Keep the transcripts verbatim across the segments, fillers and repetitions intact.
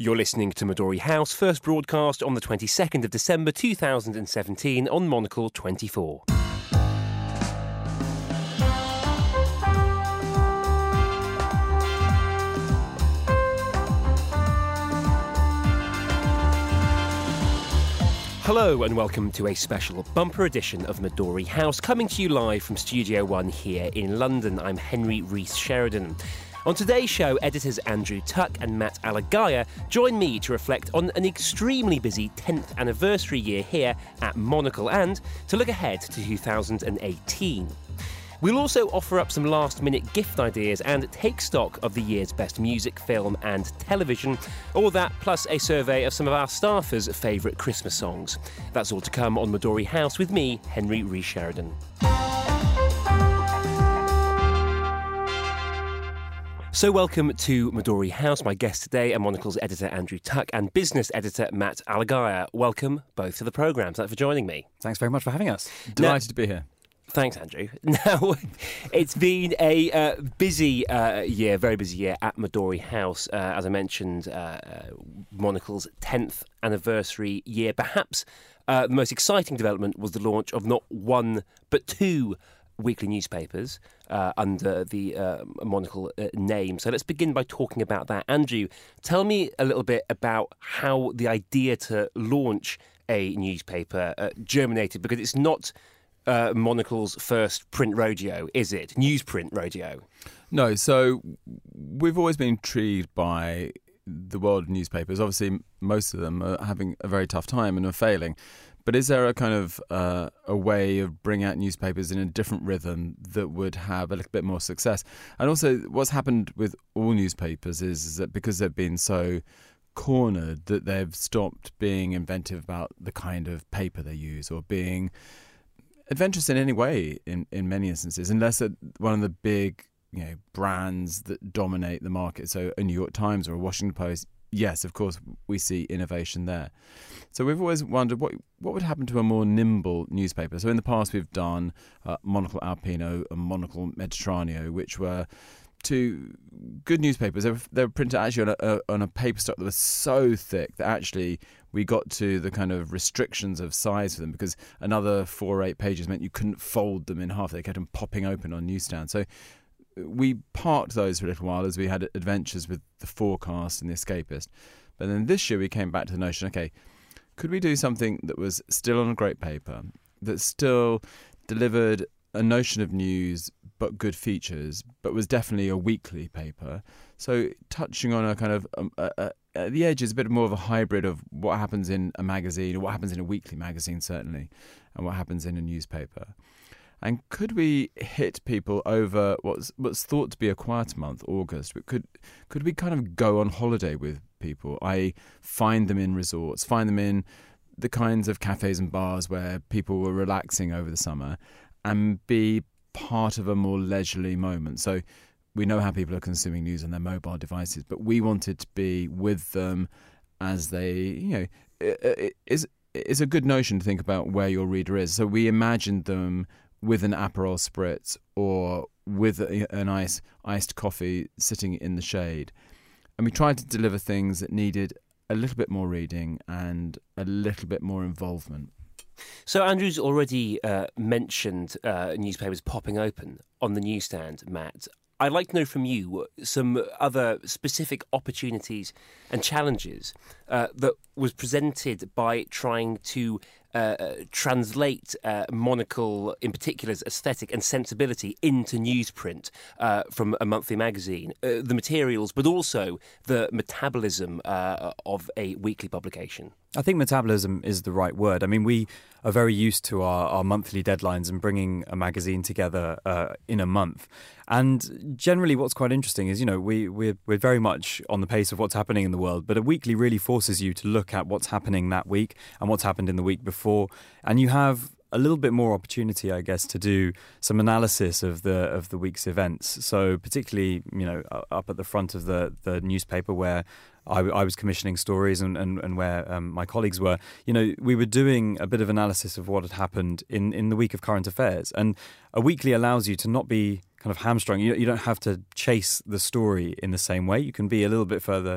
You're listening to Midori House, first broadcast on the twenty-second of December two thousand seventeen on Monocle twenty-four. Hello and welcome to a special bumper edition of Midori House, coming to you live from Studio One here in London. I'm Henry Rees Sheridan. On today's show, editors Andrew Tuck and Matt Alagaya join me to reflect on an extremely busy tenth anniversary year here at Monocle and to look ahead to two thousand eighteen. We'll also offer up some last-minute gift ideas and take stock of the year's best music, film and television. All that plus a survey of some of our staffers' favourite Christmas songs. That's all to come on Midori House with me, Henry Rees Sheridan. So welcome to Midori House. My guests today are Monocle's editor Andrew Tuck and business editor Matt Alagaya. Welcome both to the programme. Thanks for joining me. Thanks very much for having us. Delighted now, to be here. Thanks, Andrew. Now, it's been a uh, busy uh, year, very busy year at Midori House. Uh, as I mentioned, uh, uh, Monocle's tenth anniversary year. Perhaps uh, the most exciting development was the launch of not one but two weekly newspapers uh, under the uh, Monocle uh, name. So let's begin by talking about that. Andrew, tell me a little bit about how the idea to launch a newspaper uh, germinated, because it's not uh, Monocle's first print rodeo, is it? Newsprint rodeo. No, so we've always been intrigued by the world of newspapers. Obviously, most of them are having a very tough time and are failing. But is there a kind of uh, a way of bringing out newspapers in a different rhythm that would have a little bit more success? And also, what's happened with all newspapers is, is that because they've been so cornered, that they've stopped being inventive about the kind of paper they use or being adventurous in any way in, in many instances, unless one of the big you know brands that dominate the market, so a New York Times or a Washington Post. Yes, of course, we see innovation there. So we've always wondered what what would happen to a more nimble newspaper. So in the past, we've done uh, Monocle Alpino and Monocle Mediterraneo, which were two good newspapers. They were, they were printed actually on a, a, on a paper stock that was so thick that actually we got to the kind of restrictions of size for them, because another four or eight pages meant you couldn't fold them in half. They kept them popping open on newsstands. So we parked those for a little while as we had adventures with the Forecast and the Escapist. But then this year we came back to the notion, okay, could we do something that was still on a great paper, that still delivered a notion of news but good features, but was definitely a weekly paper? So touching on a kind of, um, a, a, at the edge is a bit more of a hybrid of what happens in a magazine, or what happens in a weekly magazine certainly, and what happens in a newspaper. And could we hit people over what's what's thought to be a quieter month, August? But could could we kind of go on holiday with people? I find them in resorts, find them in the kinds of cafes and bars where people were relaxing over the summer, and be part of a more leisurely moment. So we know how people are consuming news on their mobile devices, but we wanted to be with them as they, you know, it, it, it's, it's a good notion to think about where your reader is. So we imagined them with an Aperol Spritz or with a, an ice, iced coffee sitting in the shade. And we tried to deliver things that needed a little bit more reading and a little bit more involvement. So Andrew's already uh, mentioned uh, newspapers popping open on the newsstand, Matt. I'd like to know from you some other specific opportunities and challenges uh, that was presented by trying to uh, translate uh, Monocle, in particular's aesthetic and sensibility, into newsprint uh, from a monthly magazine. Uh, the materials, but also the metabolism uh, of a weekly publication. I think metabolism is the right word. I mean, we are very used to our, our monthly deadlines and bringing a magazine together uh, in a month. And generally what's quite interesting is, you know, we, we're, we're very much on the pace of what's happening in the world, but a weekly really forces you to look at what's happening that week and what's happened in the week before. And you have a little bit more opportunity, I guess, to do some analysis of the of the week's events. So particularly, you know, up at the front of the, the newspaper where I, I was commissioning stories and, and, and where um, my colleagues were, you know, we were doing a bit of analysis of what had happened in, in the week of current affairs. And a weekly allows you to not be kind of hamstrung. You, you don't have to chase the story in the same way. You can be a little bit further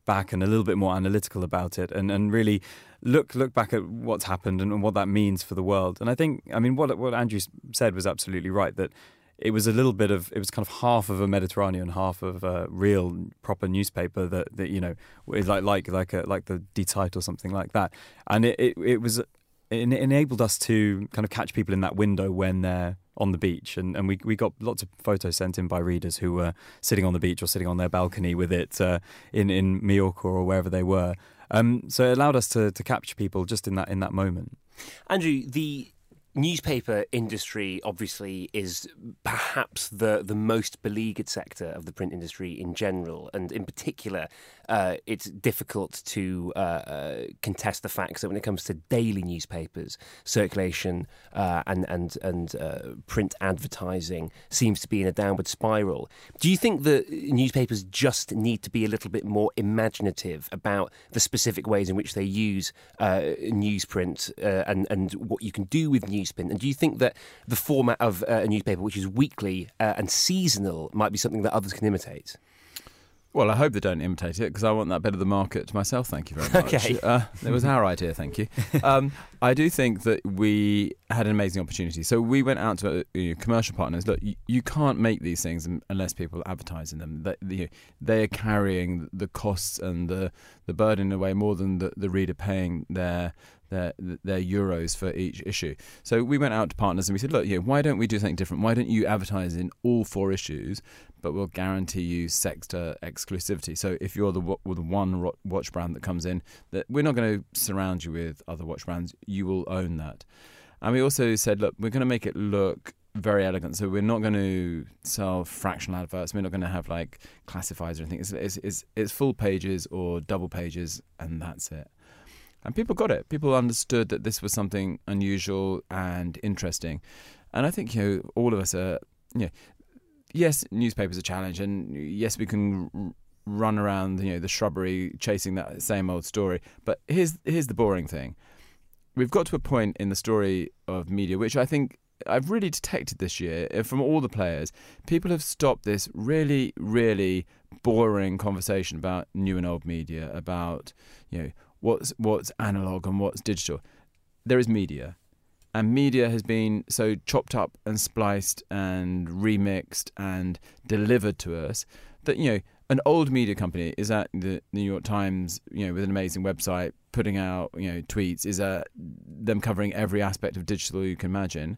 back and a little bit more analytical about it, and, and really look look back at what's happened and, and what that means for the world. And I think, I mean, what what Andrew said was absolutely right, that it was a little bit of, it was kind of half of a Mediterranean, half of a real proper newspaper that, that you know, is like like like a, like the Die Zeit or something like that. And it, it, it was, it enabled us to kind of catch people in that window when they're on the beach. And, and we, we got lots of photos sent in by readers who were sitting on the beach or sitting on their balcony with it uh, in, in Mallorca or wherever they were. Um, so it allowed us to, to capture people just in that in that moment. Andrew, the newspaper industry obviously is perhaps the, the most beleaguered sector of the print industry in general, and in particular uh, it's difficult to uh, uh, contest the facts that when it comes to daily newspapers, circulation uh, and, and, and uh, print advertising seems to be in a downward spiral. Do you think that newspapers just need to be a little bit more imaginative about the specific ways in which they use uh, newsprint uh, and, and what you can do with newsprint? And do you think that the format of uh, a newspaper, which is weekly uh, and seasonal, might be something that others can imitate? Well, I hope they don't imitate it, because I want that bit of the market to myself, thank you very much. Okay. Uh, it was our idea, thank you. Um, I do think that we had an amazing opportunity. So we went out to uh, you know, commercial partners. Look, you, you can't make these things unless people advertise in them. They, they, they're carrying the costs and the, the burden away more than the, the reader paying their... Their, their euros for each issue. So we went out to partners and we said, look, you know, why don't we do something different? Why don't you advertise in all four issues, but we'll guarantee you sector exclusivity. So if you're the, the one watch brand that comes in, that we're not going to surround you with other watch brands. You will own that. And we also said, look, we're going to make it look very elegant. So we're not going to sell fractional adverts. We're not going to have like classifiers or anything. It's, it's, it's, it's full pages or double pages, and that's it. And people got it. People understood that this was something unusual and interesting. And I think, you know, all of us are, you know, yes, newspapers are a challenge, and yes, we can r- run around, you know, the shrubbery chasing that same old story. But here's here's the boring thing. We've got to a point in the story of media, which I think I've really detected this year from all the players. People have stopped this really, really boring conversation about new and old media, about, you know, what's what's analog and what's digital. There is media, and media has been so chopped up and spliced and remixed and delivered to us that, you know, an old media company is at the New York Times, you know, with an amazing website, putting out, you know, tweets, is at them covering every aspect of digital you can imagine.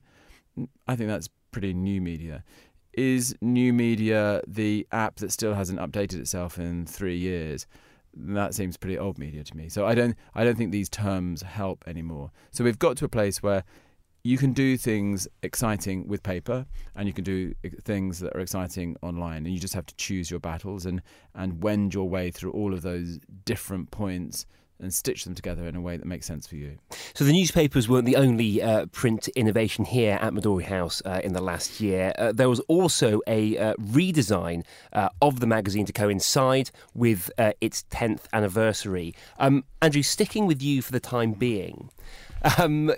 I think that's pretty new media. Is new media the app that still hasn't updated itself in three years? That seems pretty old media to me. So I don't I don't think these terms help anymore. So we've got to a place where you can do things exciting with paper, and you can do things that are exciting online, and you just have to choose your battles and, and wend your way through all of those different points and stitch them together in a way that makes sense for you. So the newspapers weren't the only uh, print innovation here at Midori House uh, in the last year. Uh, there was also a uh, redesign uh, of the magazine to coincide with uh, its tenth anniversary. Um, Andrew, sticking with you for the time being, um,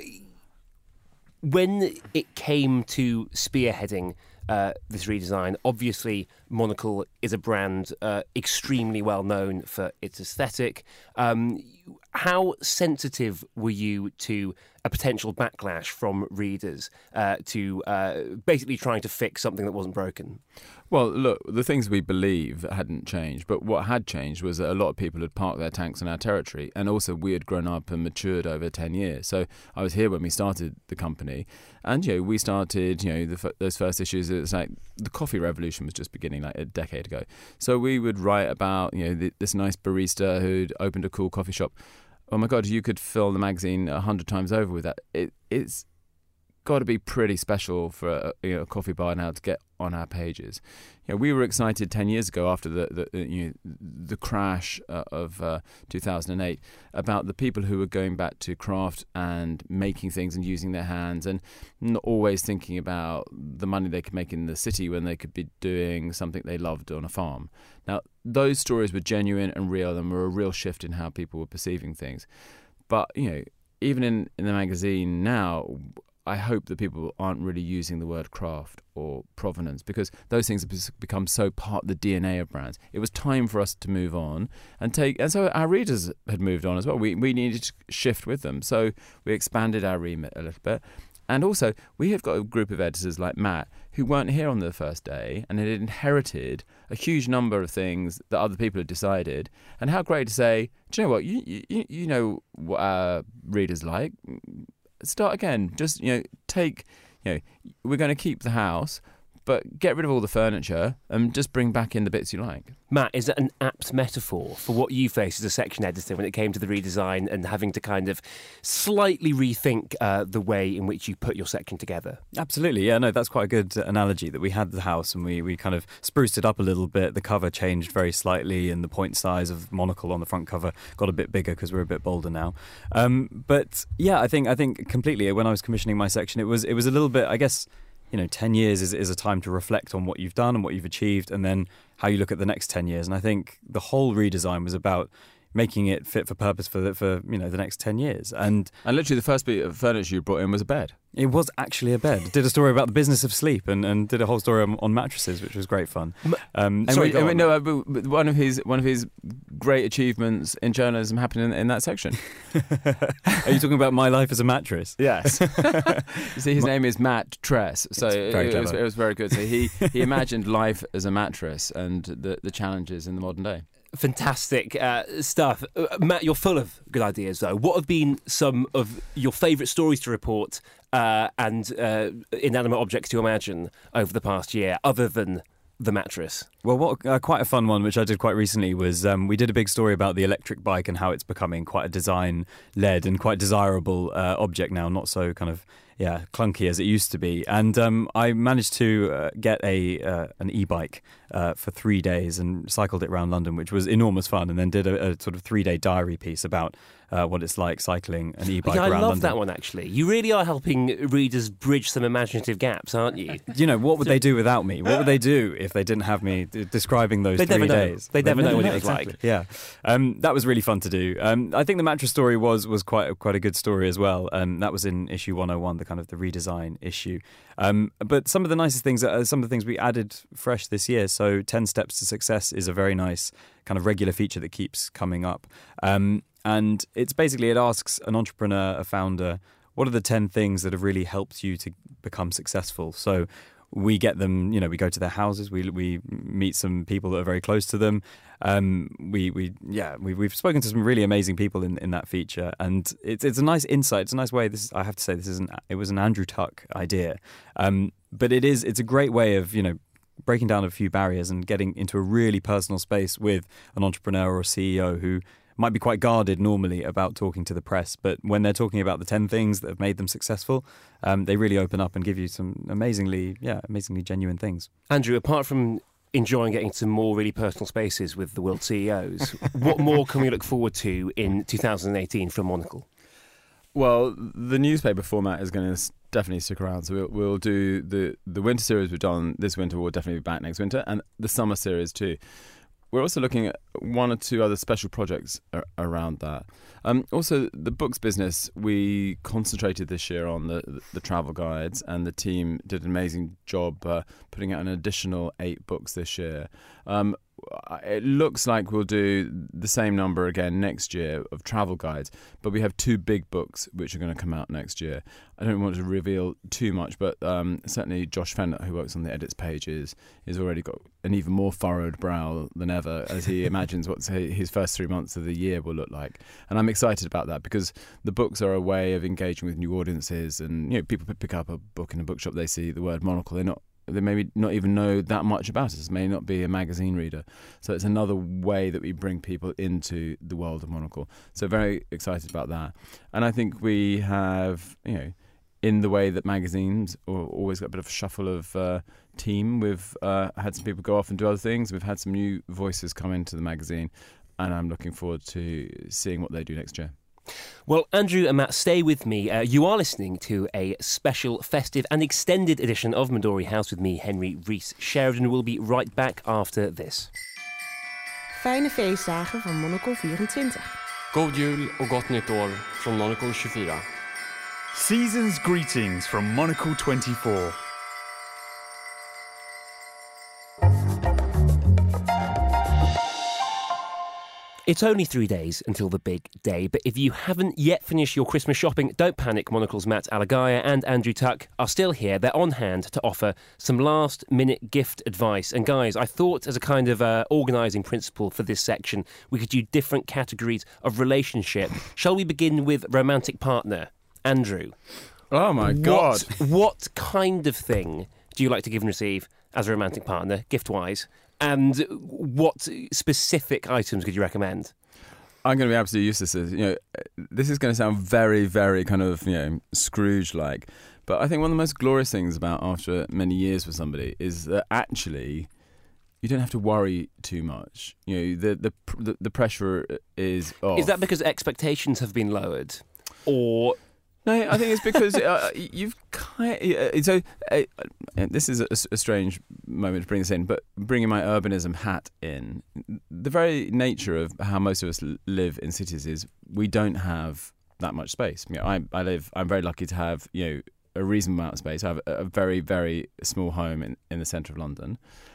when it came to spearheading Uh, this redesign, obviously Monocle is a brand uh, extremely well known for its aesthetic. Um, how sensitive were you to a potential backlash from readers uh, to uh, basically trying to fix something that wasn't broken? Well, look, the things we believe hadn't changed, but what had changed was that a lot of people had parked their tanks on our territory, and also we had grown up and matured over ten years. So I was here when we started the company, and, you know, we started, you know, the, those first issues, it's like the coffee revolution was just beginning like a decade ago. So we would write about, you know, the, this nice barista who'd opened a cool coffee shop. Oh my God, you could fill the magazine a hundred times over with that. It, it's got to be pretty special for a, you know, a coffee bar now to get on our pages. You know, we were excited ten years ago after the, the you know, the crash uh, of uh, two thousand eight about the people who were going back to craft and making things and using their hands, and not always thinking about the money they could make in the city when they could be doing something they loved on a farm. Now, those stories were genuine and real, and were a real shift in how people were perceiving things. But, you know, even in, in the magazine now, I hope that people aren't really using the word craft or provenance, because those things have become so part of the D N A of brands. It was time for us to move on and take, and so our readers had moved on as well. We we needed to shift with them, so we expanded our remit a little bit. And also, we have got a group of editors like Matt who weren't here on the first day and had inherited a huge number of things that other people had decided. And how great to say, do you know what, you you, you know what our readers like. Start again. Just, you know, take, you know, we're going to keep the house, but get rid of all the furniture and just bring back in the bits you like. Matt, is that an apt metaphor for what you faced as a section editor when it came to the redesign and having to kind of slightly rethink uh, the way in which you put your section together? Absolutely, yeah, no, that's quite a good analogy, that we had the house and we, we kind of spruced it up a little bit. The cover changed very slightly and the point size of Monocle on the front cover got a bit bigger because we're a bit bolder now. Um, but yeah, I think I think completely, when I was commissioning my section, it was it was a little bit, I guess, you know, ten years is, is a time to reflect on what you've done and what you've achieved, and then how you look at the next ten years. And I think the whole redesign was about making it fit for purpose for the, for you know the next ten years. And and literally the first bit of furniture you brought in was a bed. It was actually a bed. Did a story about the business of sleep and, and did a whole story on, on mattresses, which was great fun. Um, and sorry, we, and we, no, but one of his one of his great achievements in journalism happened in, in that section. Are you talking about my life as a mattress? Yes. You see, his name is Matt Tress, so it, it, was, it was very good. So he, he imagined life as a mattress and the, the challenges in the modern day. Fantastic uh, stuff. Uh, Matt, you're full of good ideas, though. What have been some of your favourite stories to report uh, and uh, inanimate objects to imagine over the past year, other than the mattress? Well, what uh, quite a fun one, which I did quite recently, was um, we did a big story about the electric bike and how it's becoming quite a design-led and quite desirable uh, object now, not so kind of yeah clunky as it used to be. And um, I managed to uh, get a uh, an e-bike uh, for three days and cycled it around London, which was enormous fun, and then did a, a sort of three-day diary piece about uh, what it's like cycling an e-bike yeah, around London. I love that one, actually. You really are helping readers bridge some imaginative gaps, aren't you? You know, what would they do without me? What would they do if they didn't have me d- describing those They'd three never know. days? They'd never know what it was exactly. like. Yeah, um, that was really fun to do. Um, I think the mattress story was was quite a, quite a good story as well. Um, that was in issue one oh one, the kind of the redesign issue. Um, but some of the nicest things, are some of the things we added fresh this year. So ten Steps to Success is a very nice kind of regular feature that keeps coming up. Um, and it's basically, it asks an entrepreneur, a founder, what are the ten things that have really helped you to become successful? So we get them, you know, we go to their houses, we we meet some people that are very close to them. Um, we we yeah, we, we've spoken to some really amazing people in, in that feature, and it's it's a nice insight. It's a nice way. This is, I have to say, this is an it was an Andrew Tuck idea, um, but it is it's a great way of you know breaking down a few barriers and getting into a really personal space with an entrepreneur or a C E O who might be quite guarded normally about talking to the press, but when they're talking about the ten things that have made them successful, um, they really open up and give you some amazingly, yeah, amazingly genuine things. Andrew, apart from enjoying getting to more really personal spaces with the world C E Os, what more can we look forward to in two thousand eighteen from Monocle? Well, the newspaper format is going to definitely stick around. So we'll, we'll do the, the winter series we've done this winter. We'll definitely be back next winter, and the summer series too. We're also looking at one or two other special projects ar- around that. Um, also, the books business, we concentrated this year on the, the travel guides, and the team did an amazing job uh, putting out an additional eight books this year. Um, it looks like we'll do the same number again next year of travel guides, but we have two big books which are going to come out next year. I don't want to reveal too much, but um, certainly Josh Fenner, who works on the edits pages, has already got an even more furrowed brow than ever as he imagines what his first three months of the year will look like. And I'm excited about that because the books are a way of engaging with new audiences, and you know, people pick up a book in a bookshop, they see the word Monocle, they're not they maybe not even know that much about us, may not be a magazine reader. So it's another way that we bring people into the world of Monocle. So very excited about that. And I think we have, you know, in the way that magazines always got a bit of a shuffle of uh, team, we've uh, had some people go off and do other things. We've had some new voices come into the magazine, and I'm looking forward to seeing what they do next year. Well, Andrew and Matt, stay with me. Uh, you are listening to a special, festive and extended edition of Midori House with me, Henry Rees Sheridan. We'll be right back after this. Fijne feestdagen van Monocle vierentwintig. God jul och gott nytt år från Monocle twenty-four. Season's greetings from Monocle twenty-four. It's only three days until the big day, but if you haven't yet finished your Christmas shopping, don't panic. Monocle's Matt Alagaya and Andrew Tuck are still here. They're on hand to offer some last-minute gift advice. And guys, I thought as a kind of uh, organising principle for this section, we could do different categories of relationship. Shall we begin with romantic partner? Andrew. Oh, my God. What, what kind of thing do you like to give and receive as a romantic partner, gift-wise? And what specific items could you recommend? I'm going to be absolutely useless. You know, this is going to sound very, very kind of, you know, Scrooge-like. But I think one of the most glorious things about after many years with somebody is that actually you don't have to worry too much. You know, the the the, the pressure is off. Is that because expectations have been lowered, or? No, I think it's because uh, you've kind of, so uh, this is a, a strange moment to bring this in, but bringing my urbanism hat in, the very nature of how most of us live in cities is we don't have that much space. You know, I, I live. I'm very lucky to have you know a reasonable amount of space. I have a, a very very small home in, in the centre of London,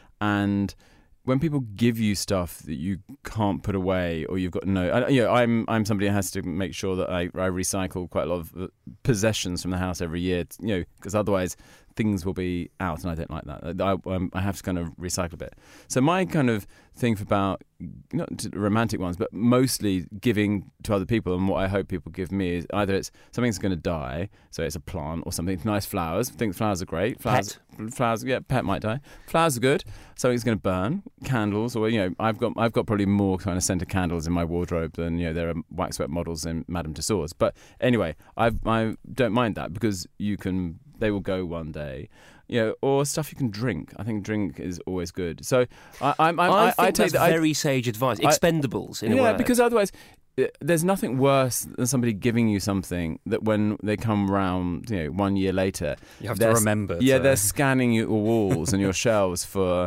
and when people give you stuff that you can't put away, or you've got no, I, you know, I'm I'm somebody who has to make sure that I, I recycle quite a lot of possessions from the house every year, you know, because otherwise things will be out, and I don't like that. I, um, I have to kind of recycle a bit. So my kind of thing about not romantic ones, but mostly giving to other people, and what I hope people give me is either it's something that's going to die, so it's a plant, or something nice flowers. I think flowers are great. Flowers, pet. flowers, yeah, pet might die. Flowers are good. Something's going to burn. Candles, or you know, I've got I've got probably more kind of scented candles in my wardrobe than you know there are waxwork models in Madame Tussauds. But anyway, I I don't mind that because you can. They will go one day, you know, or stuff you can drink. I think drink is always good. So I, I'm, I'm, I, I, think I take that's that, very I, sage advice. Expendables, in yeah, a word. because otherwise, there's nothing worse than somebody giving you something that when they come round, you know, one year later, you have to remember. Yeah, to... they're scanning your walls and your shelves for.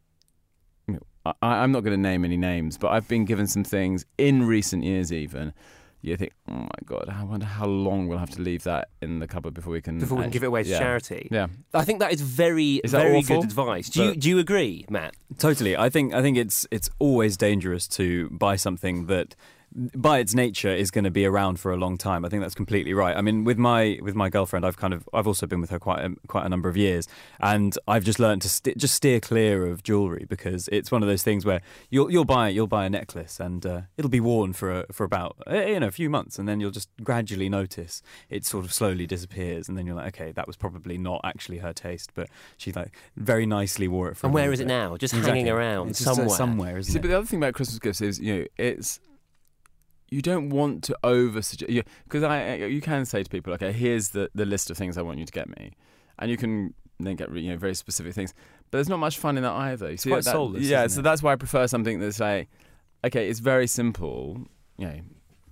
You know, I, I'm not going to name any names, but I've been given some things in recent years, even. You think, oh my God, I wonder how long we'll have to leave that in the cupboard before we can before we can actually, give it away to yeah. charity. Yeah, I think that is very, is that very awful? good advice. Do you do you agree, Matt? Totally. I think I think it's it's always dangerous to buy something that, by its nature, is going to be around for a long time. I think that's completely right. I mean, with my with my girlfriend, I've kind of I've also been with her quite a, quite a number of years, and I've just learned to st- just steer clear of jewellery because it's one of those things where you'll you'll buy you'll buy a necklace and uh, it'll be worn for a, for about you know a few months, and then you'll just gradually notice it sort of slowly disappears, and then you're like, okay, that was probably not actually her taste, but she like very nicely wore it for. And a where is bit. it now? Just exactly. hanging around it's just, somewhere. uh, somewhere, isn't See, it? but the other thing about Christmas gifts is, you know, it's you don't want to over suggest because I you can say to people, okay, here's the, the list of things I want you to get me, and you can then get you know very specific things. But there's not much fun in that either. You It's see quite that, soulless, yeah. isn't So it? that's why I prefer something that's like, okay, it's very simple. You know,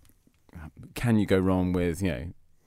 can you go wrong with you know?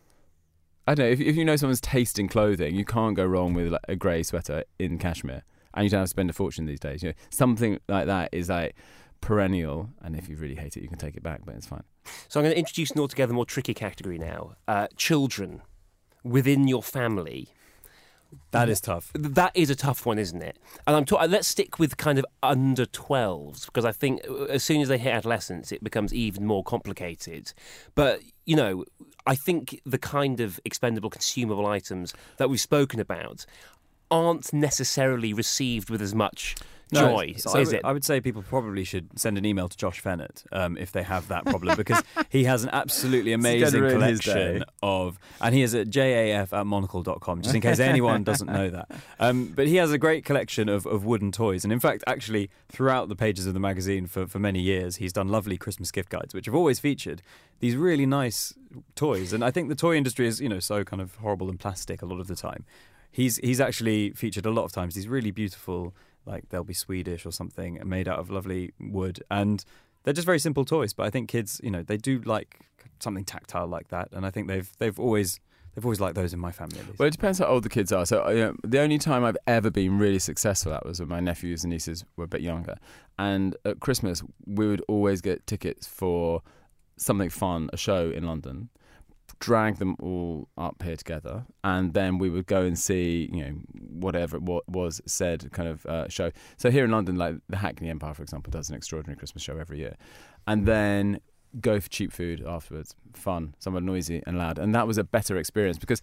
I don't know if if you know someone's taste in clothing, you can't go wrong with like a grey sweater in cashmere, and you don't have to spend a fortune these days. You know, something like that is like perennial, and if you really hate it, you can take it back, but it's fine. So I'm going to introduce an altogether more tricky category now. Uh, children within your family. That is tough. That is a tough one, isn't it? And I'm ta- let's stick with kind of under twelves, because I think as soon as they hit adolescence, it becomes even more complicated. But, you know, I think the kind of expendable consumable items that we've spoken about aren't necessarily received with as much joy, No, so is I would, it? I would say people probably should send an email to Josh Fennett um, if they have that problem, because he has an absolutely amazing ruin his collection day. of, and he is at J A F at monocle dot com, just in case anyone doesn't know that. Um, but he has a great collection of, of wooden toys, and in fact, actually, throughout the pages of the magazine for, for many years, he's done lovely Christmas gift guides, which have always featured these really nice toys. And I think the toy industry is, you know, so kind of horrible and plastic a lot of the time. He's he's actually featured a lot of times these really beautiful, like they'll be Swedish or something, made out of lovely wood, and they're just very simple toys. But I think kids, you know, they do like something tactile like that, and I think they've they've always they've always liked those in my family. At least. Well, it depends how old the kids are. So, you know, the only time I've ever been really successful at was when my nephews and nieces were a bit younger, and at Christmas we would always get tickets for something fun, a show in London. drag them all up here together, and then we would go and see, you know, whatever it wa- was said kind of uh, show. So here in London, like the Hackney Empire, for example, does an extraordinary Christmas show every year, and then go for cheap food afterwards, fun, somewhat noisy and loud, and that was a better experience because,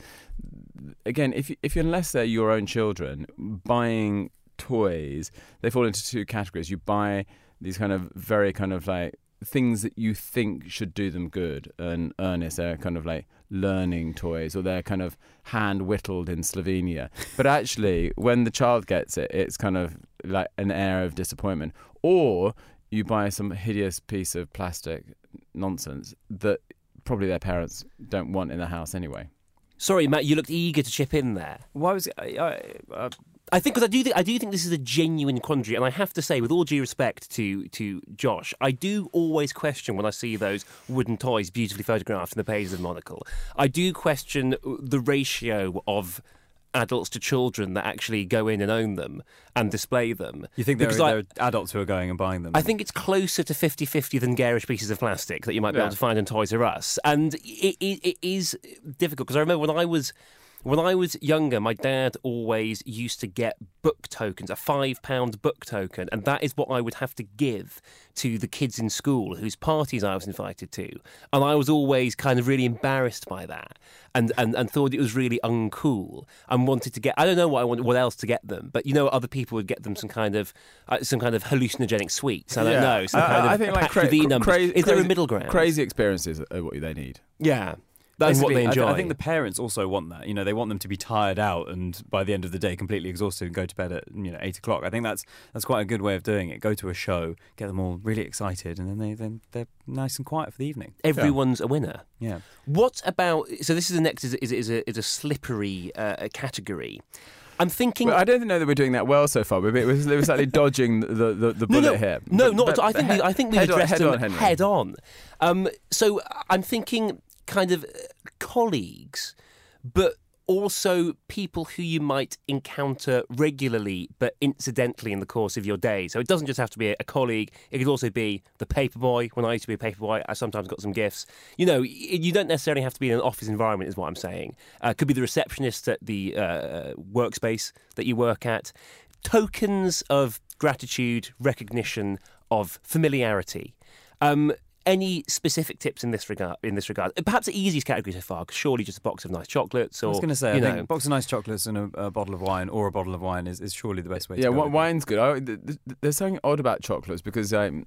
again, if you, if you, unless they're your own children, buying toys, they fall into two categories. You buy these kind of very kind of like things that you think should do them good and earnest. They're kind of like learning toys, or they're kind of hand whittled in Slovenia. But actually, when the child gets it, it's kind of like an air of disappointment. Or you buy some hideous piece of plastic nonsense that probably their parents don't want in the house anyway. Sorry, Matt, you looked eager to chip in there. Why was I, I, uh, I think because I do think I do think this is a genuine quandary, and I have to say, with all due respect to to Josh, I do always question when I see those wooden toys beautifully photographed in the pages of Monocle. I do question the ratio of adults to children that actually go in and own them and display them. You think there are, Because I- there are adults who are going and buying them? I think it's closer to fifty-fifty than garish pieces of plastic that you might be Yeah. able to find in Toys R Us. And it, it, it is difficult because I remember when I was when I was younger, my dad always used to get book tokens, a five pound book token, and that is what I would have to give to the kids in school whose parties I was invited to. And I was always kind of really embarrassed by that and, and, and thought it was really uncool and wanted to get, I don't know what I wanted, what else to get them, but you know, other people would get them some kind of uh, some kind of hallucinogenic sweets. I don't Yeah. know. Some I- kind I of think like packed cra- with E cra- numbers. cra- Is there a crazy- middle ground? Crazy experiences are what they need. Yeah. That's what Basically, they I th- enjoy. I think the parents also want that. You know, they want them to be tired out and by the end of the day completely exhausted and go to bed at you know eight o'clock. I think that's that's quite a good way of doing it. Go to a show, get them all really excited, and then they then they're nice and quiet for the evening. Everyone's a winner. Yeah. What about? So this is the next is is, is a is a slippery uh, category. I'm thinking. Well, I don't know that we're doing that well so far. We're, we're, we're slightly dodging the, the, the bullet no, no, here. No, But- not. but- I think but we, I think we head on- addressed head them on, Henry. head on. Um, so I'm thinking kind of colleagues, but also people who you might encounter regularly but incidentally in the course of your day. So it doesn't just have to be a colleague. It could also be the paperboy. When I used to be a paperboy, I sometimes got some gifts. You know, you don't necessarily have to be in an office environment is what I'm saying. Uh, could be the receptionist at the uh, workspace that you work at. Tokens of gratitude, recognition, of familiarity. Um, any specific tips in this regard? In this regard, perhaps the easiest category so far, 'cause surely just a box of nice chocolates, or I was going to say, you I know, think a box of nice chocolates and a, a bottle of wine, or a bottle of wine, is, is surely the best way to Yeah, go. wi- with it. wine's good. I, th- th- there's something odd about chocolates because um,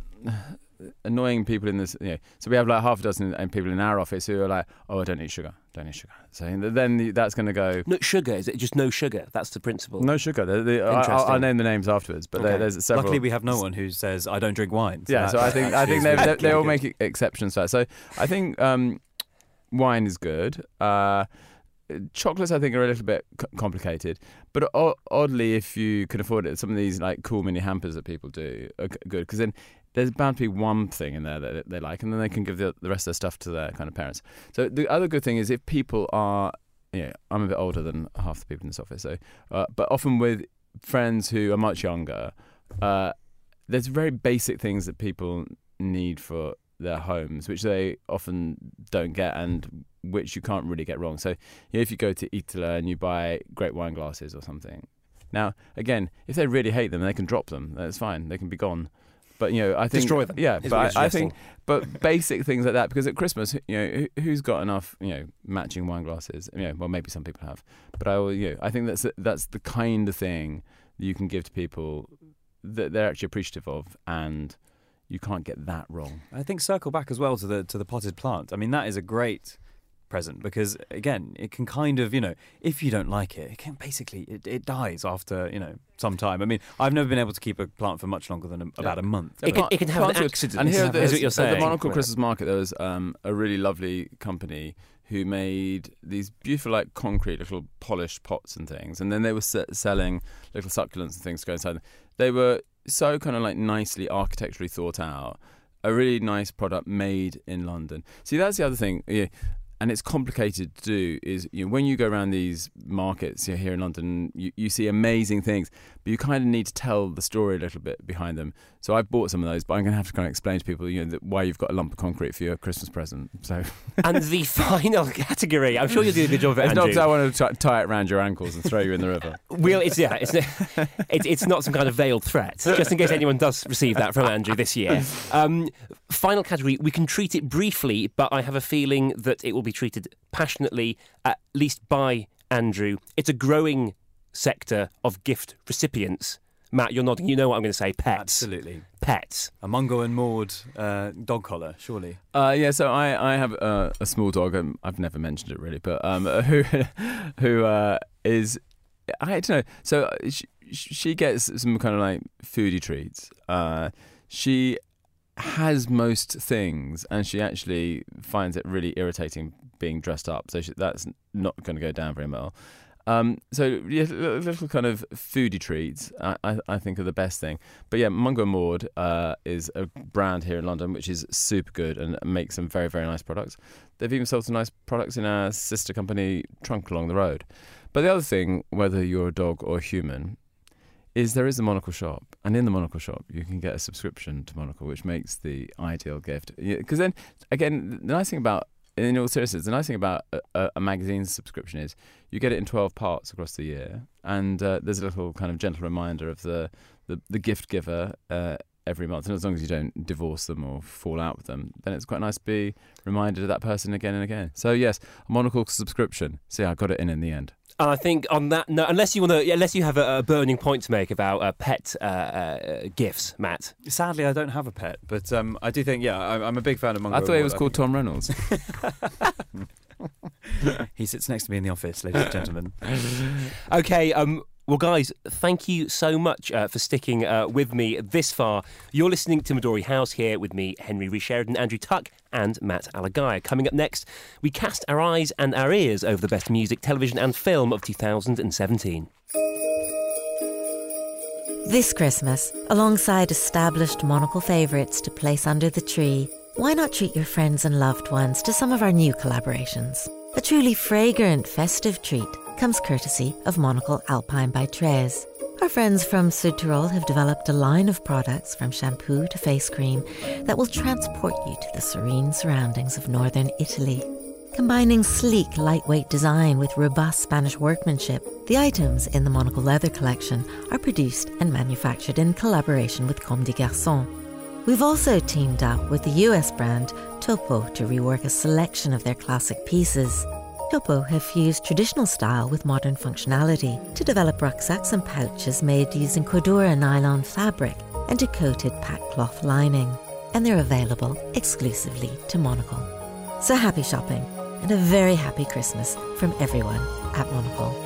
annoying people in this. You know, so we have like half a dozen people in our office who are like, "Oh, I don't eat sugar. Don't eat sugar." So then the, that's going to go. no sugar. Is it just no sugar? That's the principle. No sugar. The, the, I, I'll, Interesting. I'll name the names afterwards, but there, Okay. there's several. Luckily, we have no one who says, I don't drink wine. Yeah, that- so I that think I actually think is they really, they, they all really make exceptions to that. So I think um, wine is good. Uh, chocolates, I think, are a little bit c- complicated, but o- oddly, if you can afford it, some of these like cool mini hampers that people do are g- good because then there's bound to be one thing in there that they like, and then they can give the, the rest of their stuff to their kind of parents. So the other good thing is if people are, you know, I'm a bit older than half the people in this office, so uh, but often with friends who are much younger, uh, there's very basic things that people need for their homes, which they often don't get and which you can't really get wrong. So you know, if you go to Italy and you buy great wine glasses or something, now again, if they really hate them, they can drop them. That's fine; they can be gone. But you know, I think Destroy them, Yeah, is but what you're I, I think, suggesting. but basic things like that, because at Christmas, you know, who, who's got enough, you know, matching wine glasses? You know, well, maybe some people have, but I, will, you know, I think that's that's the kind of thing that you can give to people that they're actually appreciative of, and you can't get that wrong. I think circle back as well to the to the potted plant. I mean, that is a great present because again, it can kind of, you know, if you don't like it, it can basically it, it dies after, you know, some time. I mean, I've never been able to keep a plant for much longer than a, about a month. It can, it can have Plants an are- accident. And here is there's- what you're saying. at the Monocle Christmas Market, there was um, a really lovely company who made these beautiful, like concrete little polished pots and things, and then they were se- selling little succulents and things to go inside them. They were so kind of like nicely architecturally thought out. A really nice product made in London. See, that's the other thing. Yeah, and it's complicated to do, is you know, when you go around these markets, you know, here in London, you, you see amazing things, but you kind of need to tell the story a little bit behind them. So I've bought some of those, but I'm going to have to kind of explain to people, you know, that why you've got a lump of concrete for your Christmas present. So, and the final category, I'm sure you'll do a good job of it, it's Andrew. not because I want to t- tie it around your ankles and throw you in the river. Well, it's yeah, it's, it's it's not some kind of veiled threat, just in case anyone does receive that from Andrew this year. Um, final category, we can treat it briefly, but I have a feeling that it will be treated passionately, at least by Andrew. It's a growing sector of gift recipients. Matt, you're nodding. You know what I'm going to say. Pets. Absolutely. Pets. A Mungo and Maud uh, dog collar, surely. Uh, yeah, so I, I have uh, a small dog. Um, I've never mentioned it really, but um, who who uh, is, I don't know. So she, she gets some kind of like foodie treats. Uh, she has most things, and she actually finds it really irritating being dressed up. So she, that's not going to go down very well. Um, so yeah, little, little kind of foodie treats, I, I, I think, are the best thing. But yeah, Mungo and Maud uh, is a brand here in London which is super good and makes some very, very nice products. They've even sold some nice products in our sister company, Trunk Along the Road. But the other thing, whether you're a dog or a human, is there is a Monocle shop, and in the Monocle shop you can get a subscription to Monocle, which makes the ideal gift. Because then, again, the nice thing about, in all seriousness, the nice thing about a, a magazine subscription is you get it in twelve parts across the year, and uh, there's a little kind of gentle reminder of the, the, the gift giver uh, every month. And as long as you don't divorce them or fall out with them, then it's quite nice to be reminded of that person again and again. So yes, a Monocle subscription. See, I got it in in the end. And I think on that note, unless you want to, unless you have a, a burning point to make about uh, pet uh, uh, gifts, Matt. Sadly, I don't have a pet, but um, I do think, yeah, I, I'm a big fan of Mungo. I thought he was called Tom Reynolds. He sits next to me in the office, ladies and gentlemen. Okay, um, well, guys, thank you so much uh, for sticking uh, with me this far. You're listening to Midori House here with me, Henry Rhys Sheridan, Andrew Tuck and Matt Alagaya. Coming up next, we cast our eyes and our ears over the best music, television and film of two thousand seventeen. This Christmas, alongside established Monocle favourites to place under the tree, why not treat your friends and loved ones to some of our new collaborations? A truly fragrant, festive treat comes courtesy of Monocle Alpine by Trez. Our friends from Südtirol have developed a line of products from shampoo to face cream that will transport you to the serene surroundings of northern Italy. Combining sleek, lightweight design with robust Spanish workmanship, the items in the Monocle Leather collection are produced and manufactured in collaboration with Comme des Garçons. We've also teamed up with the U S brand Topo to rework a selection of their classic pieces. Topo have fused traditional style with modern functionality to develop rucksacks and pouches made using Cordura nylon fabric and a coated pack cloth lining. And they're available exclusively to Monocle. So happy shopping and a very happy Christmas from everyone at Monocle.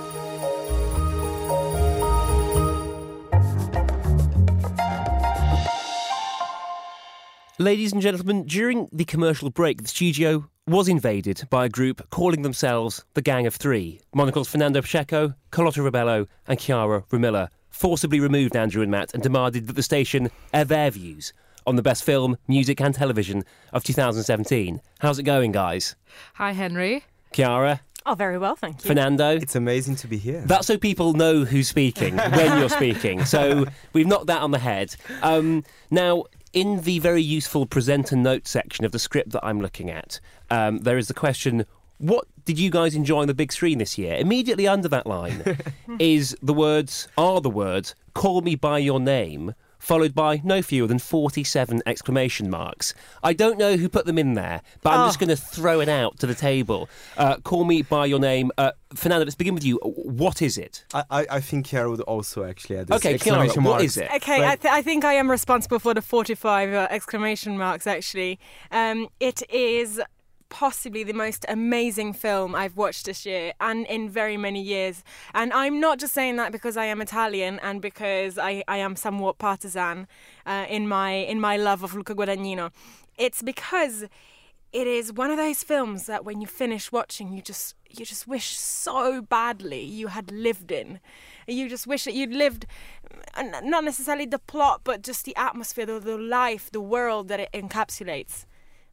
Ladies and gentlemen, during the commercial break, the studio was invaded by a group calling themselves the Gang of Three. Monocle's Fernando Pacheco, Carlotta Rebello and Chiara Romilla forcibly removed Andrew and Matt and demanded that the station air their views on the best film, music and television of two thousand seventeen. How's it going, guys? Hi, Henry. Chiara? Oh, very well, thank you. Fernando? It's amazing to be here. That's so people know who's speaking when you're speaking. So we've knocked that on the head. Um, now, in the very useful presenter note section of the script that I'm looking at, um, there is the question, what did you guys enjoy on the big screen this year? Immediately under that line is the words, are the words, call me by your name, followed by no fewer than forty-seven exclamation marks. I don't know who put them in there, but I'm Oh. just going to throw it out to the table. Uh, call me by your name. Uh, Fernando, let's begin with you. What is it? I, I, I think Chiara would also actually add this Okay, Chiara, exclamation what marks. is it? Okay, I, th- I think I am responsible for the forty-five uh, exclamation marks, actually. Um, it is possibly the most amazing film I've watched this year and in very many years. And I'm not just saying that because I am Italian and because I, I am somewhat partisan uh, in my in my love of Luca Guadagnino. It's because it is one of those films that when you finish watching, you just you just wish so badly you had lived in. You just wish that you'd lived, n- not necessarily the plot, but just the atmosphere, the, the life, the world that it encapsulates.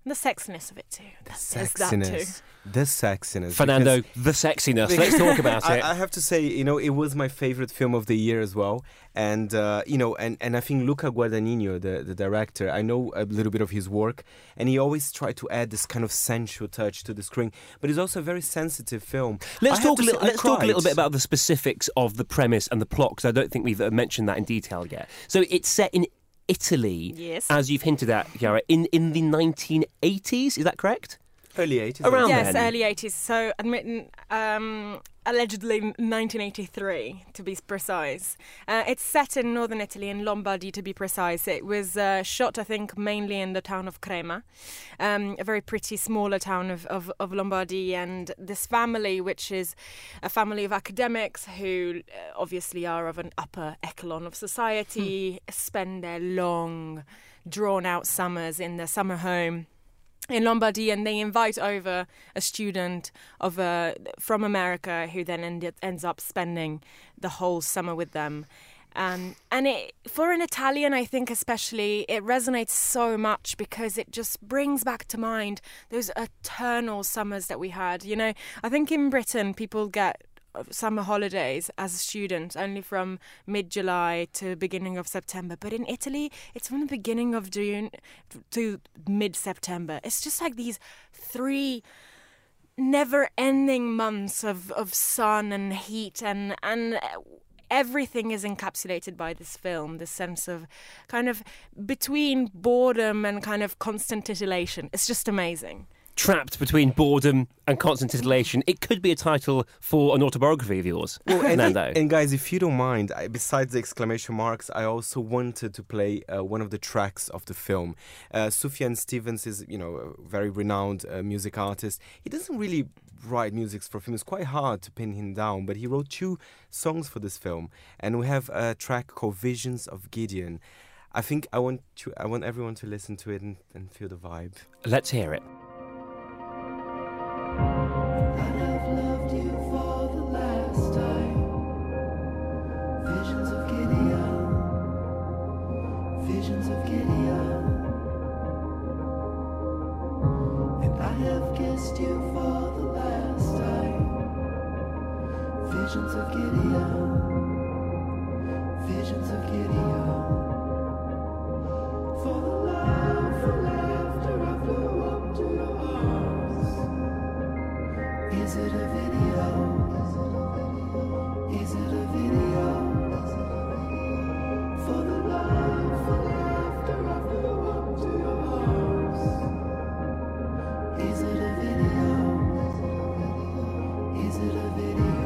The sexiness of it too. The There's that too. sexiness. The sexiness. Fernando, because- the sexiness. Let's talk about I, it. I have to say, you know, it was my favorite film of the year as well. And, uh, you know, and, and I think Luca Guadagnino, the, the director, I know a little bit of his work, and he always tried to add this kind of sensual touch to the screen. But it's also a very sensitive film. Let's I have talk a to little. say, I Let's talk a little cried. bit about the specifics of the premise and the plot, because I don't think we've uh, mentioned that in detail yet. So it's set in Italy, Yes. as you've hinted at, Chiara, in in the nineteen eighties. Is that correct? Early eighties. Around Yes, then. early eighties. So, admitting, um, allegedly nineteen eighty-three, to be precise. Uh, it's set in northern Italy, in Lombardy, to be precise. It was uh, shot, I think, mainly in the town of Crema, um, a very pretty smaller town of, of, of Lombardy. And this family, which is a family of academics who uh, obviously are of an upper echelon of society, spend their long, drawn-out summers in their summer home in Lombardy, and they invite over a student of uh, from America who then end, ends up spending the whole summer with them. Um, and it, for an Italian, I think especially, it resonates so much because it just brings back to mind those eternal summers that we had. You know, I think in Britain, people get summer holidays as a student only from mid-July to beginning of September, but in Italy it's from the beginning of June to mid-September. It's just like these three never-ending months of, of sun and heat, and and everything is encapsulated by this film, this sense of kind of between boredom and kind of constant titillation. It's just amazing. Trapped between boredom and constant titillation. It could be a title for an autobiography of yours, Well, and, Nando. and guys, if you don't mind, I, besides the exclamation marks, I also wanted to play uh, one of the tracks of the film. Uh, Sufjan Stevens is, you know, a very renowned uh, music artist. He doesn't really write music for film. It's quite hard to pin him down, but he wrote two songs for this film, and we have a track called "Visions of Gideon." I think I want to, I want everyone to listen to it and, and feel the vibe. Let's hear it. Visions of Gideon, and I have kissed you for the last time. Visions of Gideon, visions of Gideon. For the laugh, for laughter, I flew up to your arms. Is it a video? Is it a video? For the love, for laughter, I flew up to your arms. Is it a video? Is it a video?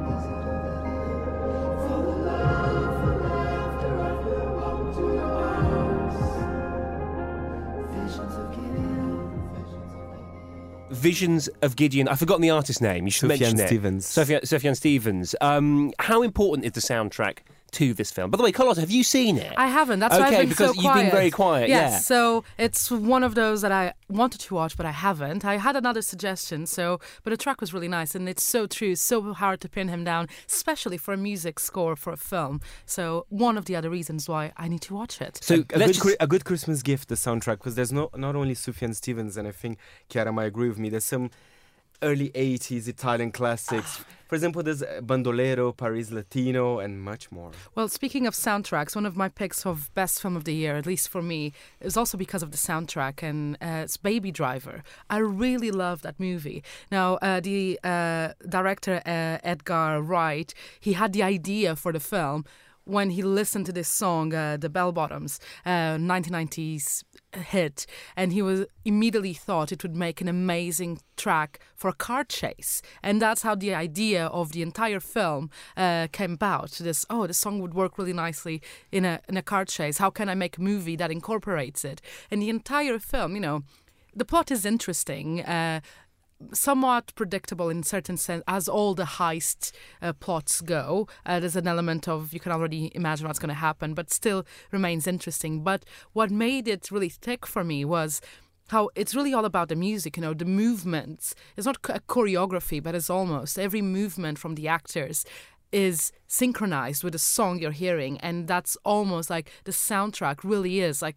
For the love, for laughter, I flew up to your arms. Visions of Gideon. Visions of Gideon. I've forgotten the artist's name. You should Sufjan mention it. Stevens. Sufjan, Sufjan Stevens. Um, how important is the soundtrack to this film? By the way, Carlotta, have you seen it? I haven't. That's why okay, I've been because so you've quiet. been very quiet. Yes, yeah. so it's one of those that I wanted to watch, but I haven't. I had another suggestion, so but the track was really nice, and it's so true, so hard to pin him down, especially for a music score for a film. So one of the other reasons why I need to watch it. So a, a, let's good, just- Chri- a good Christmas gift, the soundtrack, because there's no, not only Sufjan Stevens, and I think Chiara might agree with me, there's some early eighties Italian classics. For example, there's Bandolero, Paris Latino, and much more. Well, speaking of soundtracks, one of my picks of best film of the year, at least for me, is also because of the soundtrack, and uh, it's Baby Driver. I really love that movie. Now, uh, the uh, director, uh, Edgar Wright, he had the idea for the film when he listened to this song, uh, The Bell Bottoms, uh, nineteen nineties hit, and he was immediately thought it would make an amazing track for a car chase, and that's how the idea of the entire film uh, came about. This oh, the song would work really nicely in a in a car chase. How can I make a movie that incorporates it? And the entire film, you know, the plot is interesting. Uh, somewhat predictable in certain sense, as all the heist uh, plots go. Uh, there's an element of you can already imagine what's going to happen, but still remains interesting. But what made it really thick for me was how it's really all about the music, you know, the movements. It's not a choreography, but it's almost every movement from the actors is synchronized with the song you're hearing, and that's almost like the soundtrack really is like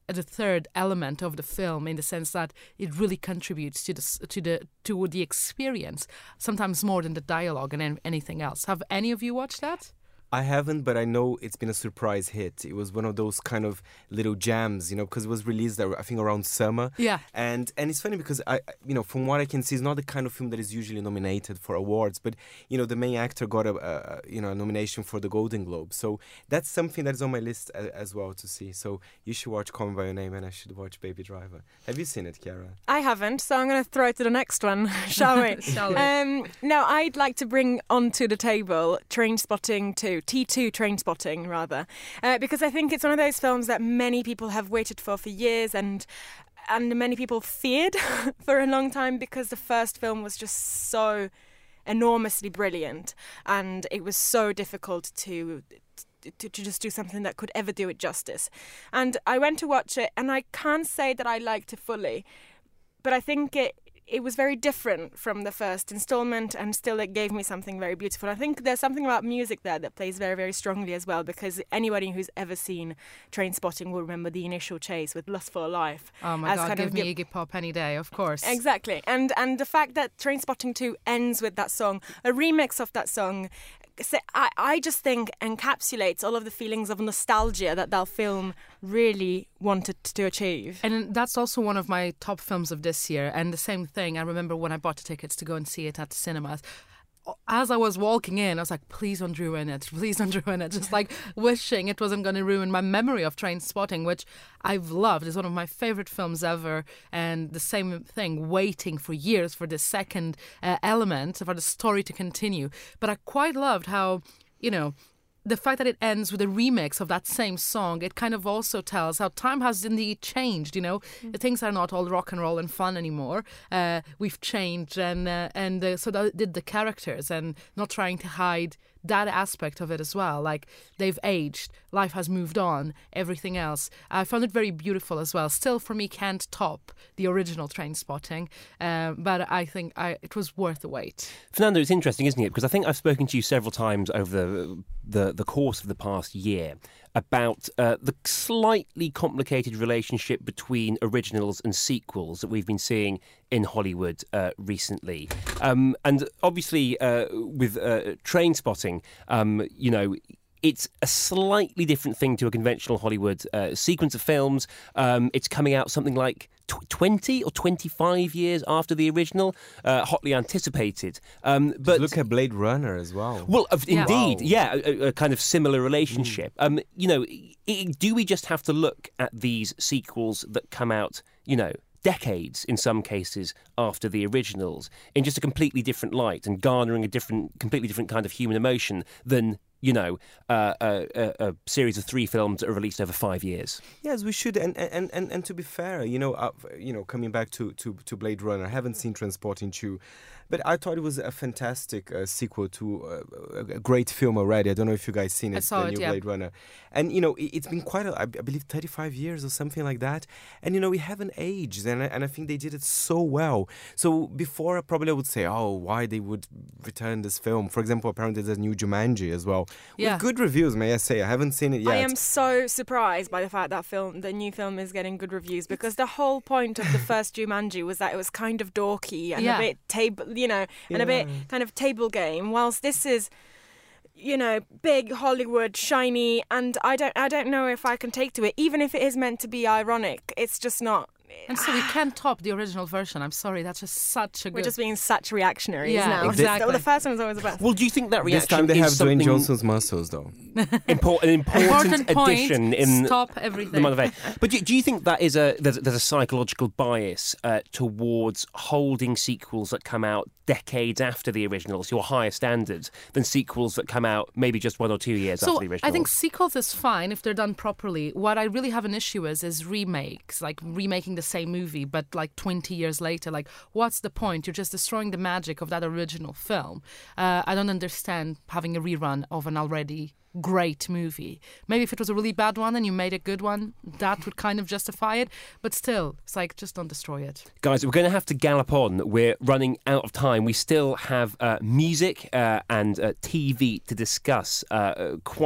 the third element of the film, in the sense that it really contributes to the s- to the to the experience, sometimes more than the dialogue and an- anything else. Have any of you watched that? I haven't, but I know it's been a surprise hit. It was one of those kind of little jams, you know, because it was released, I think, around summer. Yeah. And and it's funny because, I, you know, from what I can see, it's not the kind of film that is usually nominated for awards. But, you know, the main actor got a, a you know, a nomination for the Golden Globe. So that's something that is on my list a, as well to see. So you should watch Call Me By Your Name, and I should watch Baby Driver. Have you seen it, Chiara? I haven't, so I'm going to throw it to the next one, shall we? Shall we? Um, now, I'd like to bring onto the table Trainspotting two, T two Trainspotting, rather, uh, because I think it's one of those films that many people have waited for for years, and and many people feared for a long time, because the first film was just so enormously brilliant, and it was so difficult to... To, to just do something that could ever do it justice. And I went to watch it, and I can't say that I liked it fully, but I think it it was very different from the first installment, and still it gave me something very beautiful. I think there's something about music there that plays very, very strongly as well, because anybody who's ever seen Trainspotting will remember the initial chase with Lust for Life. Oh my as God, kind give of me gi- Iggy Pop any day, of course. Exactly. And and the fact that Trainspotting two ends with that song, a remix of that song, so I, I just think encapsulates all of the feelings of nostalgia that that film really wanted to achieve. And that's also one of my top films of this year. And the same thing, I remember when I bought the tickets to go and see it at the cinemas. As I was walking in, I was like, please don't ruin it. Please don't ruin it. Just like wishing it wasn't going to ruin my memory of Trainspotting, which I've loved. It's one of my favorite films ever. And the same thing, waiting for years for the second uh, element, for the story to continue. But I quite loved how, you know, the fact that it ends with a remix of that same song, it kind of also tells how time has indeed changed, you know. Mm. The things are not all rock and roll and fun anymore. Uh, we've changed, and uh, and uh, so that did the characters, and not trying to hide that aspect of it as well. Like, they've aged, life has moved on, everything else. I found it very beautiful as well. Still, for me, can't top the original Trainspotting, uh, but I think I, it was worth the wait. Fernando, it's interesting, isn't it? Because I think I've spoken to you several times over the the, the course of the past year about uh, the slightly complicated relationship between originals and sequels that we've been seeing in Hollywood uh, recently. Um, and obviously, uh, with uh, Trainspotting, um, you know, it's a slightly different thing to a conventional Hollywood uh, sequence of films. Um, it's coming out something like twenty or twenty-five years after the original, uh, hotly anticipated. Um, but Just look at Blade Runner as well. Well, uh, Yeah. indeed, Wow. yeah, a, a kind of similar relationship. Mm. Um, you know, I- do we just have to look at these sequels that come out, you know, decades in some cases after the originals, in just a completely different light and garnering a different, completely different kind of human emotion than, you know, uh, a, a, a series of three films that are released over five years? Yes, we should. And and, and, and to be fair, you know, uh, you know, coming back to, to, to Blade Runner, I haven't seen Trainspotting two, but I thought it was a fantastic uh, sequel to uh, a great film already. I don't know if you guys seen it, I saw the it, new yeah. Blade Runner. And, you know, it, it's been quite, a, I believe, thirty-five years or something like that. And, you know, we haven't aged, and I, and I think they did it so well. So before, probably I would say, oh, why they would return this film. For example, apparently there's a new Jumanji as well. Yeah. With good reviews, may I say. I haven't seen it yet. I am so surprised by the fact that film, the new film, is getting good reviews, because the whole point of the first Jumanji was that it was kind of dorky and Yeah. a bit table, you know, and a bit kind of table game. Whilst this is, you know, big Hollywood, shiny, and I don't, I don't know if I can take to it, even if it is meant to be ironic. It's just not. And so we can't top the original version. I'm sorry, that's just such a good... We're just being such reactionaries Yeah, now. exactly. The first one was always the best. Well, do you think that reaction This time they is have something Dwayne Johnson's muscles, though. import, an important, Important point, addition in stop the everything. month of April? But do, do you think that is a there's, there's a psychological bias uh, towards holding sequels that come out decades after the originals to a higher standard than sequels that come out maybe just one or two years So after the originals? I think sequels is fine if they're done properly. What I really have an issue is is remakes, like remaking the same movie but like twenty years later. Like, what's the point? You're just destroying the magic of that original film. Uh, I don't understand having a rerun of an already great movie. Maybe if it was a really bad one and you made a good one, that would kind of justify it. But still, it's like, just don't destroy it. Guys, we're going to have to gallop on. We're running out of time. We still have uh, music uh, and uh, T V to discuss uh, uh, quite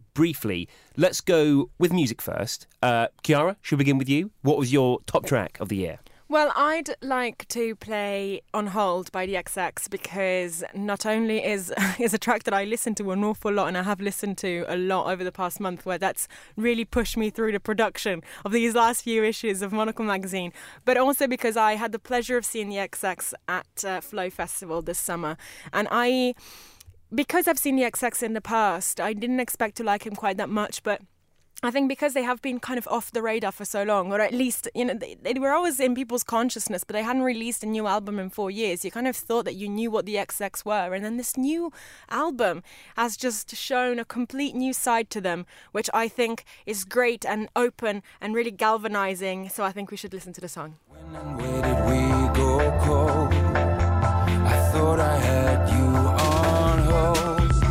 briefly. Let's go with music first. Uh, Chiara, should we begin with you? What was your top track of the year? Well, I'd like to play On Hold by the X X because not only is is a track that I listen to an awful lot and I have listened to a lot over the past month, where that's really pushed me through the production of these last few issues of Monocle magazine, but also because I had the pleasure of seeing the X X at uh, Flow Festival this summer. And I, because I've seen the X X in the past, I didn't expect to like him quite that much, but I think because they have been kind of off the radar for so long, or at least, you know, they, they were always in people's consciousness, but they hadn't released a new album in four years. You kind of thought that you knew what the X X were. And then this new album has just shown a complete new side to them, which I think is great and open and really galvanizing. So I think we should listen to the song. When and where did we go cold? I thought I had you on hold.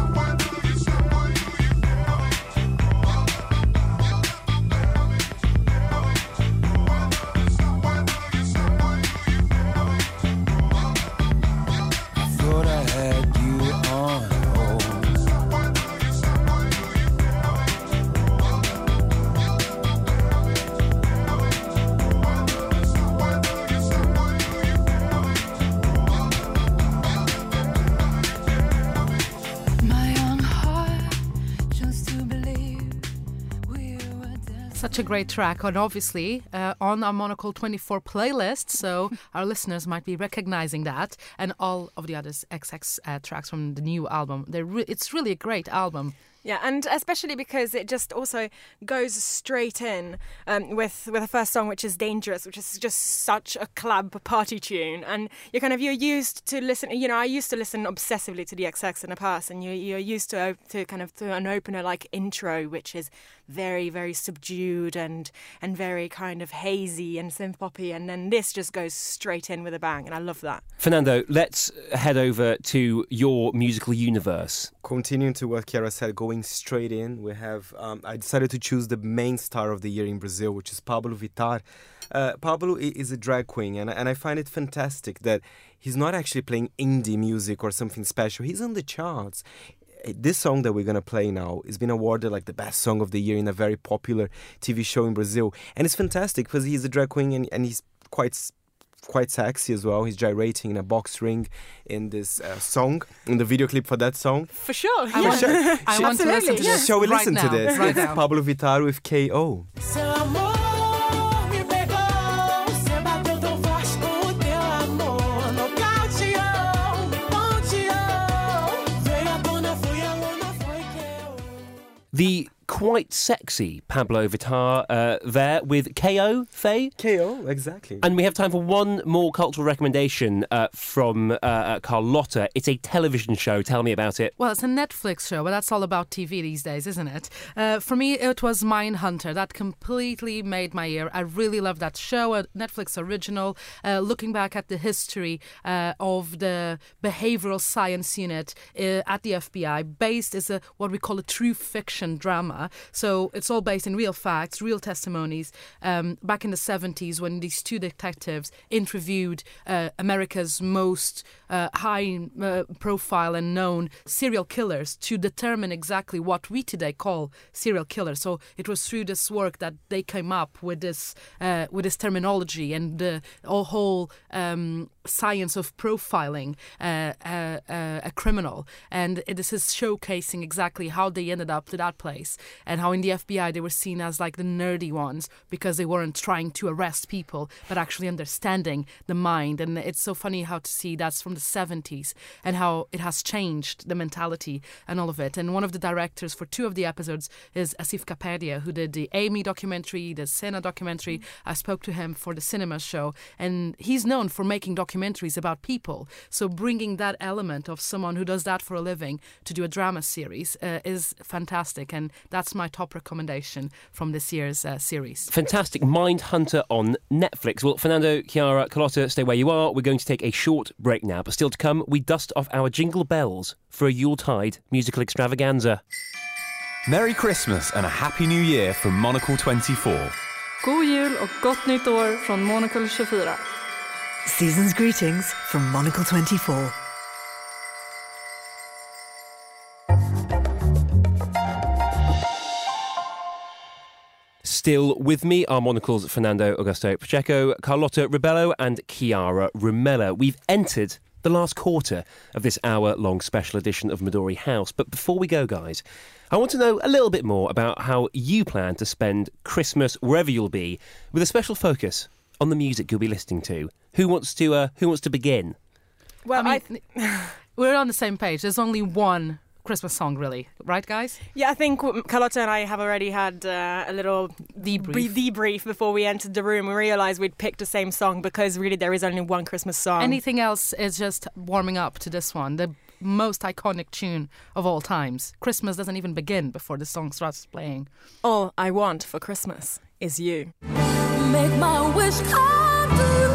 Such a great track, and obviously uh, on our Monocle twenty-four playlist, so our listeners might be recognizing that, and all of the other X X uh, tracks from the new album. They're re- it's really a great album. Yeah, and especially because it just also goes straight in um, with with the first song, which is Dangerous, which is just such a club party tune. And you're kind of, you're used to listen, you know, I used to listen obsessively to the X X in the past, and you, you're used to to kind of to an opener like Intro, which is very, very subdued and and very kind of hazy and synth poppy, and then this just goes straight in with a bang, and I love that. Fernando, let's head over to your musical universe. Continuing to what Chiara said, going straight in, we have, um, I decided to choose the main star of the year in Brazil, which is Pablo Vittar. Uh, Pablo is a drag queen, and, and I find it fantastic that he's not actually playing indie music or something special. He's on the charts. This song that we're going to play now has been awarded like the best song of the year in a very popular T V show in Brazil. And it's fantastic because he's a drag queen and, and he's quite quite sexy as well. He's gyrating in a box ring in this uh, song, in the video clip for that song. For sure. I, yeah. want, Sure. I want to listen to this. Shall we right listen now, to this? Right It's now. Pablo Vittar with K O. The quite sexy Pablo Vittar uh, there with K O, Faye? K O, exactly. And we have time for one more cultural recommendation uh, from uh, Carlotta. It's a television show. Tell me about it. Well, it's a Netflix show, but that's all about T V these days, isn't it? Uh, for me, it was Mindhunter. That completely made my year. I really love that show, a Netflix original, uh, looking back at the history uh, of the behavioral science unit uh, at the F B I. Based is a what we call a true fiction drama. So it's all based in real facts, real testimonies. Um, back in the seventies, when these two detectives interviewed uh, America's most uh, high uh, profile and known serial killers to determine exactly what we today call serial killers. So it was through this work that they came up with this uh, with this terminology and the whole um, science of profiling uh, uh, uh, a criminal. And this is showcasing exactly how they ended up to that place, and how in the F B I they were seen as like the nerdy ones because they weren't trying to arrest people but actually understanding the mind. And it's so funny how to see that's from the seventies and how it has changed the mentality and all of it. And one of the directors for two of the episodes is Asif Kapadia, who did the Amy documentary, the Sena documentary. I spoke to him for the cinema show, and he's known for making documentaries about people. So bringing that element of someone who does that for a living to do a drama series uh, is fantastic, and that's my top recommendation from this year's uh, series. Fantastic. Mindhunter on Netflix. Well, Fernando, Chiara, Carlotta, stay where you are. We're going to take a short break now, but still to come, we dust off our jingle bells for a Yuletide musical extravaganza. Merry Christmas and a Happy New Year from Monocle twenty-four. God jul och gott nytt år från Monocle twenty-four. Season's greetings from Monocle twenty-four. Still with me are Monocle's Fernando Augusto Pacheco, Carlotta Ribello and Chiara Rumella. We've entered the last quarter of this hour-long special edition of Midori House. But before we go, guys, I want to know a little bit more about how you plan to spend Christmas wherever you'll be, with a special focus on the music you'll be listening to. Who wants to uh, Who wants to begin? Well, I mean, I... we're on the same page. There's only one Christmas song, really, right, guys? Yeah, I think Carlotta and I have already had uh, a little debrief. debrief before we entered the room. We realised we'd picked the same song because really there is only one Christmas song. Anything else is just warming up to this one, the most iconic tune of all times. Christmas doesn't even begin before the song starts playing. All I want for Christmas is you. Make my wish come true.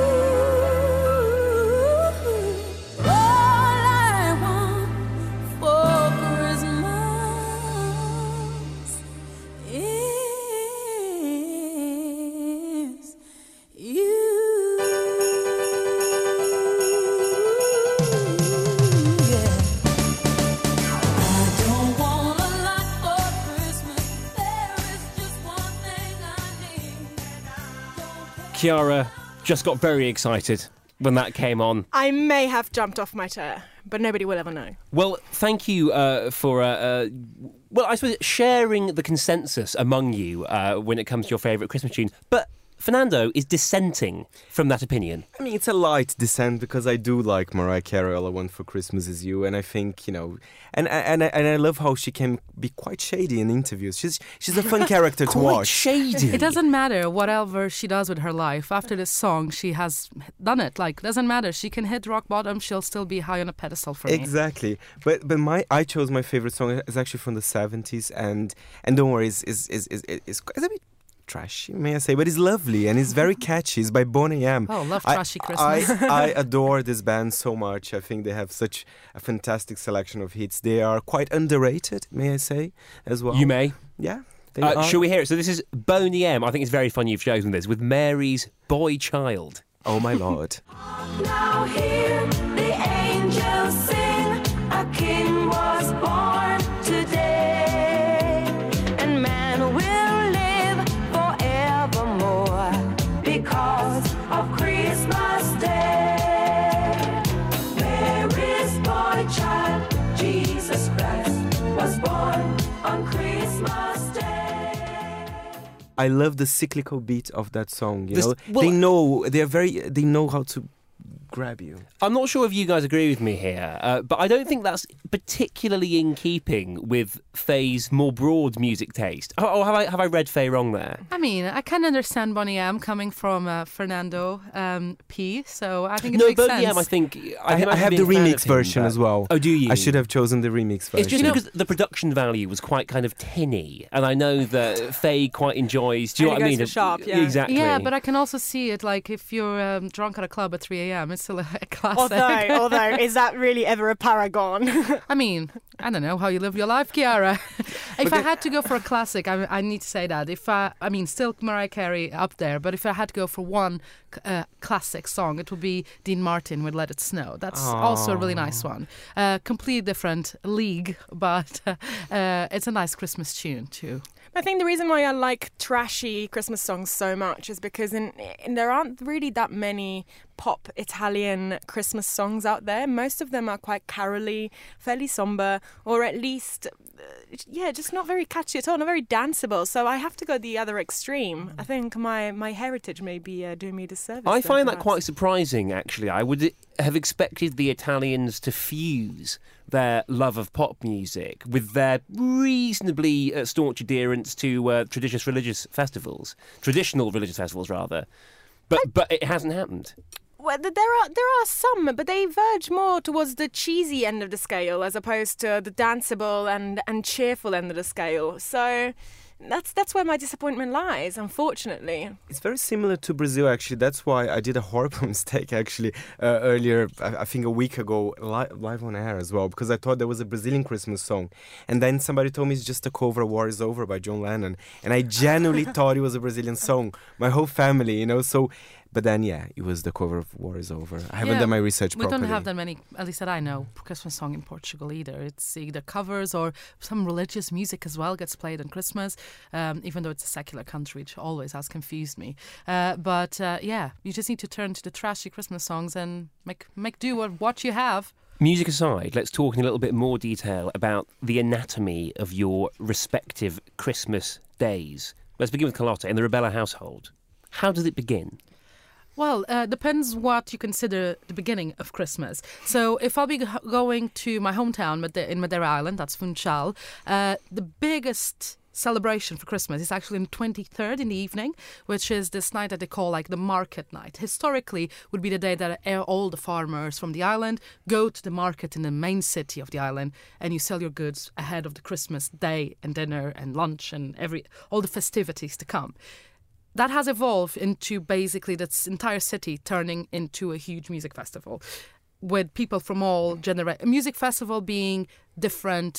Chiara just got very excited when that came on. I may have jumped off my chair, but nobody will ever know. Well, thank you uh, for, uh, uh, well, I suppose sharing the consensus among you uh, when it comes to your favourite Christmas tune. But Fernando is dissenting from that opinion. I mean, it's a light dissent because I do like Mariah Carey, All I Want for Christmas Is You, and I think, you know, and and and I love how she can be quite shady in interviews. She's she's a fun character to Quite watch. shady. It doesn't matter whatever she does with her life. After this song, she has done it. Like, doesn't matter. She can hit rock bottom. She'll still be high on a pedestal for me. Exactly. But but my I chose my favorite song. It's actually from the seventies, and and don't worry, it's is is is is it's a bit trashy, may I say, but it's lovely and it's very catchy. It's by Boney M. Oh, love I- trashy Christmas. I, I adore this band so much. I think they have such a fantastic selection of hits. They are quite underrated, may I say, as well. You may. Yeah. They Uh, are. shall we hear it? So this is Boney M. I think it's very fun you've chosen this, with Mary's Boy Child. Oh, my Lord. Now hear the angels sing, a king was born today, and man will live forevermore because of Christmas Day. Mary's boy child, Jesus Christ, was born on Christmas Day. I love the cyclical beat of that song. You This- know, well- they know they're very. They know how to grab you. I'm not sure if you guys agree with me here, uh, but I don't think that's particularly in keeping with Faye's more broad music taste. Oh, oh, have I have I read Faye wrong there? I mean, I can understand Boney M coming from uh, Fernando um, P, so I think it no, makes but sense. yeah, I think I, I, think I I'm have the being a fan remix of him, version but- as well. Oh, do you? I should have chosen the remix version. It's just because the production value was quite kind of tinny, and I know that Faye quite enjoys. Do you And know it what I goes mean? for sharp, yeah. Exactly. Yeah, but I can also see it like if you're um, drunk at a club at three a.m. It's still a, a classic. Although, although, is that really ever a paragon? I mean, I don't know how you live your life, Chiara. If I had to go for a classic, I, I need to say that. If I, I mean, still Mariah Carey up there, but if I had to go for one uh, classic song, it would be Dean Martin with "Let It Snow." That's also a really nice one. Uh, completely different league, but uh, uh, it's a nice Christmas tune too. I think the reason why I like trashy Christmas songs so much is because in, in there aren't really that many pop Italian Christmas songs out there. Most of them are quite caroly, fairly somber, or at least, uh, yeah, just not very catchy at all, not very danceable. So I have to go the other extreme. I think my, my heritage may be uh, doing me a disservice. I there, find that perhaps. quite surprising, actually. I would have expected the Italians to fuse their love of pop music with their reasonably uh, staunch adherence to uh, traditional religious festivals, traditional religious festivals, rather. But but it hasn't happened. Well, th- there are there are some, but they verge more towards the cheesy end of the scale as opposed to the danceable and, and cheerful end of the scale. So that's that's where my disappointment lies, unfortunately. It's very similar to Brazil, actually. That's why I did a horrible mistake, actually, uh, earlier, I, I think a week ago, li- live on air as well, because I thought there was a Brazilian Christmas song. And then somebody told me it's just a cover of War is Over by John Lennon. And I genuinely thought it was a Brazilian song. My whole family, you know. So But then, yeah, it was The Cover of War is Over. I haven't Yeah, done my research we properly. don't have that many, at least that I know, Christmas song in Portugal either. It's either covers or some religious music as well gets played on Christmas, um, even though it's a secular country, which always has confused me. Uh, but uh, yeah, you just need to turn to the trashy Christmas songs and make make do with what you have. Music aside, let's talk in a little bit more detail about the anatomy of your respective Christmas days. Let's begin with Carlotta. In the Rebella household, how does it begin? Well, uh, depends what you consider the beginning of Christmas. So if I'll be g- going to my hometown Made- in Madeira Island, that's Funchal, uh, the biggest celebration for Christmas is actually on the twenty-third in the evening, which is this night that they call like the market night. Historically would be the day that all the farmers from the island go to the market in the main city of the island, and you sell your goods ahead of the Christmas day and dinner and lunch and every all the festivities to come. That has evolved into basically this entire city turning into a huge music festival with people from all generations. A music festival being different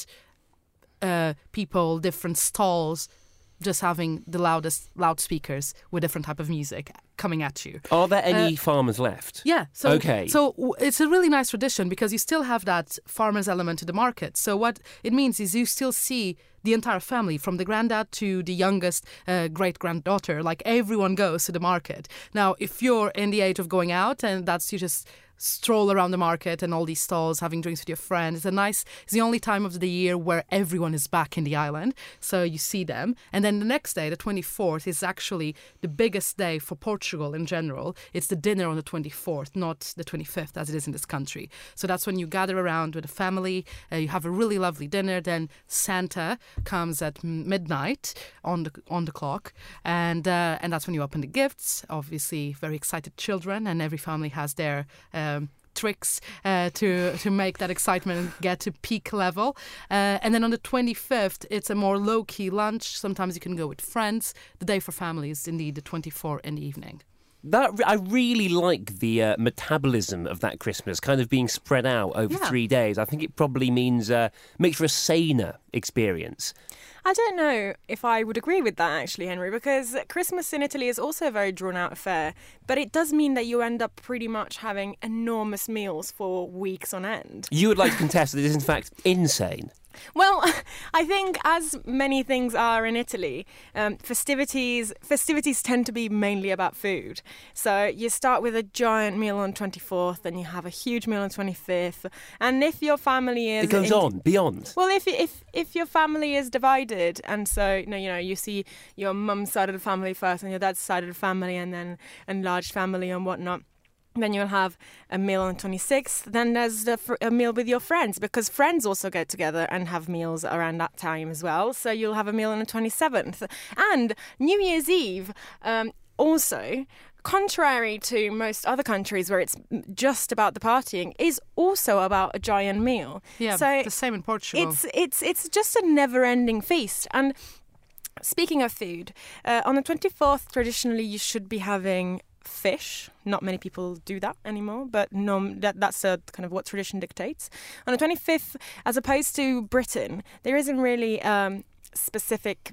uh, people, different stalls, just having the loudest loudspeakers with different type of music coming at you. Are there any Uh, farmers left? Yeah. So, Okay. So w- it's a really nice tradition because you still have that farmers element to the market. So what it means is you still see the entire family, from the granddad to the youngest uh, great-granddaughter. Like, everyone goes to the market. Now, if you're in the age of going out, and that's you just stroll around the market and all these stalls, having drinks with your friends. It's a nice, it's the only time of the year where everyone is back in the island. So you see them. And then the next day, the twenty-fourth, is actually the biggest day for Portugal in general. It's the dinner on the twenty-fourth, not the twenty-fifth as it is in this country. So that's when you gather around with the family, uh, you have a really lovely dinner. Then Santa comes at midnight on the on the clock. And, uh, and that's when you open the gifts. Obviously, very excited children, and every family has their Um, tricks uh, to to make that excitement get to peak level. Uh, and then on the twenty-fifth, it's a more low-key lunch. Sometimes you can go with friends. The day for family is indeed the twenty-fourth in the evening. That I really like the uh, metabolism of that Christmas, kind of being spread out over Yeah. three days. I think it probably means uh, makes for a saner experience. I don't know if I would agree with that, actually, Henry, because Christmas in Italy is also a very drawn-out affair, but it does mean that you end up pretty much having enormous meals for weeks on end. You would like to contest that it is in fact insane. Well, I think as many things are in Italy, um, festivities festivities tend to be mainly about food. So you start with a giant meal on twenty-fourth, and you have a huge meal on twenty-fifth. And if your family is It goes in- on, beyond. Well, if if if your family is divided, and so you know, you know, you see your mum's side of the family first, and your dad's side of the family, and then enlarged family and whatnot. Then you'll have a meal on twenty-sixth. Then there's the fr- a meal with your friends, because friends also get together and have meals around that time as well. So you'll have a meal on the twenty-seventh. And New Year's Eve um, also, contrary to most other countries where it's just about the partying, is also about a giant meal. Yeah, so the same in Portugal. It's, it's, it's just a never-ending feast. And speaking of food, uh, on the twenty-fourth, traditionally you should be having fish. Not many people do that anymore, but no, that that's a kind of what tradition dictates. On the twenty-fifth, as opposed to Britain, there isn't really um, specific,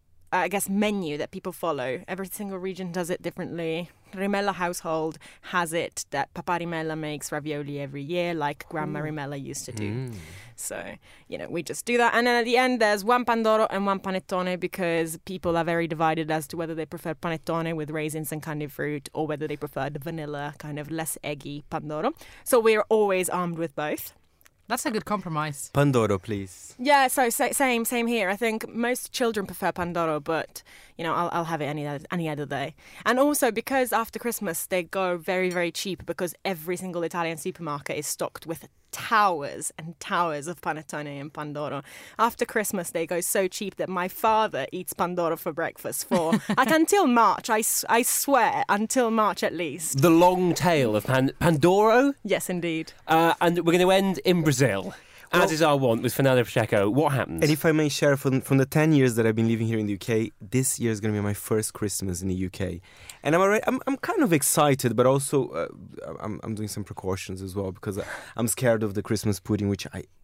I guess, menu that people follow. Every single region does it differently. Rimella household has it that Papa Rimella makes ravioli every year, like Grandma Ooh. Rimella used to do. Mm. So, you know, we just do that. And then at the end, there's one pandoro and one panettone, because people are very divided as to whether they prefer panettone with raisins and candied fruit, or whether they prefer the vanilla, kind of less eggy pandoro. So we're always armed with both. That's a good compromise. Pandoro, please. Yeah, so, so same same here. I think most children prefer pandoro, but you know, I'll I'll have it any other, any other day. And also because after Christmas they go very very cheap, because every single Italian supermarket is stocked with towers and towers of panettone and pandoro. After Christmas they go so cheap that my father eats pandoro for breakfast for like until March. I, s- I swear, until March at least. The long tail of Pan- Pandoro. Yes, indeed. Uh, and we're going to end in Brazil, as is our want with Fernando Pacheco. What happens? And if I may share, from, from the ten years that I've been living here in the U K, this year is going to be my first Christmas in the U K. And I'm already, I'm, I'm kind of excited, but also uh, I'm, I'm doing some precautions as well, because I, I'm scared of the Christmas pudding, which I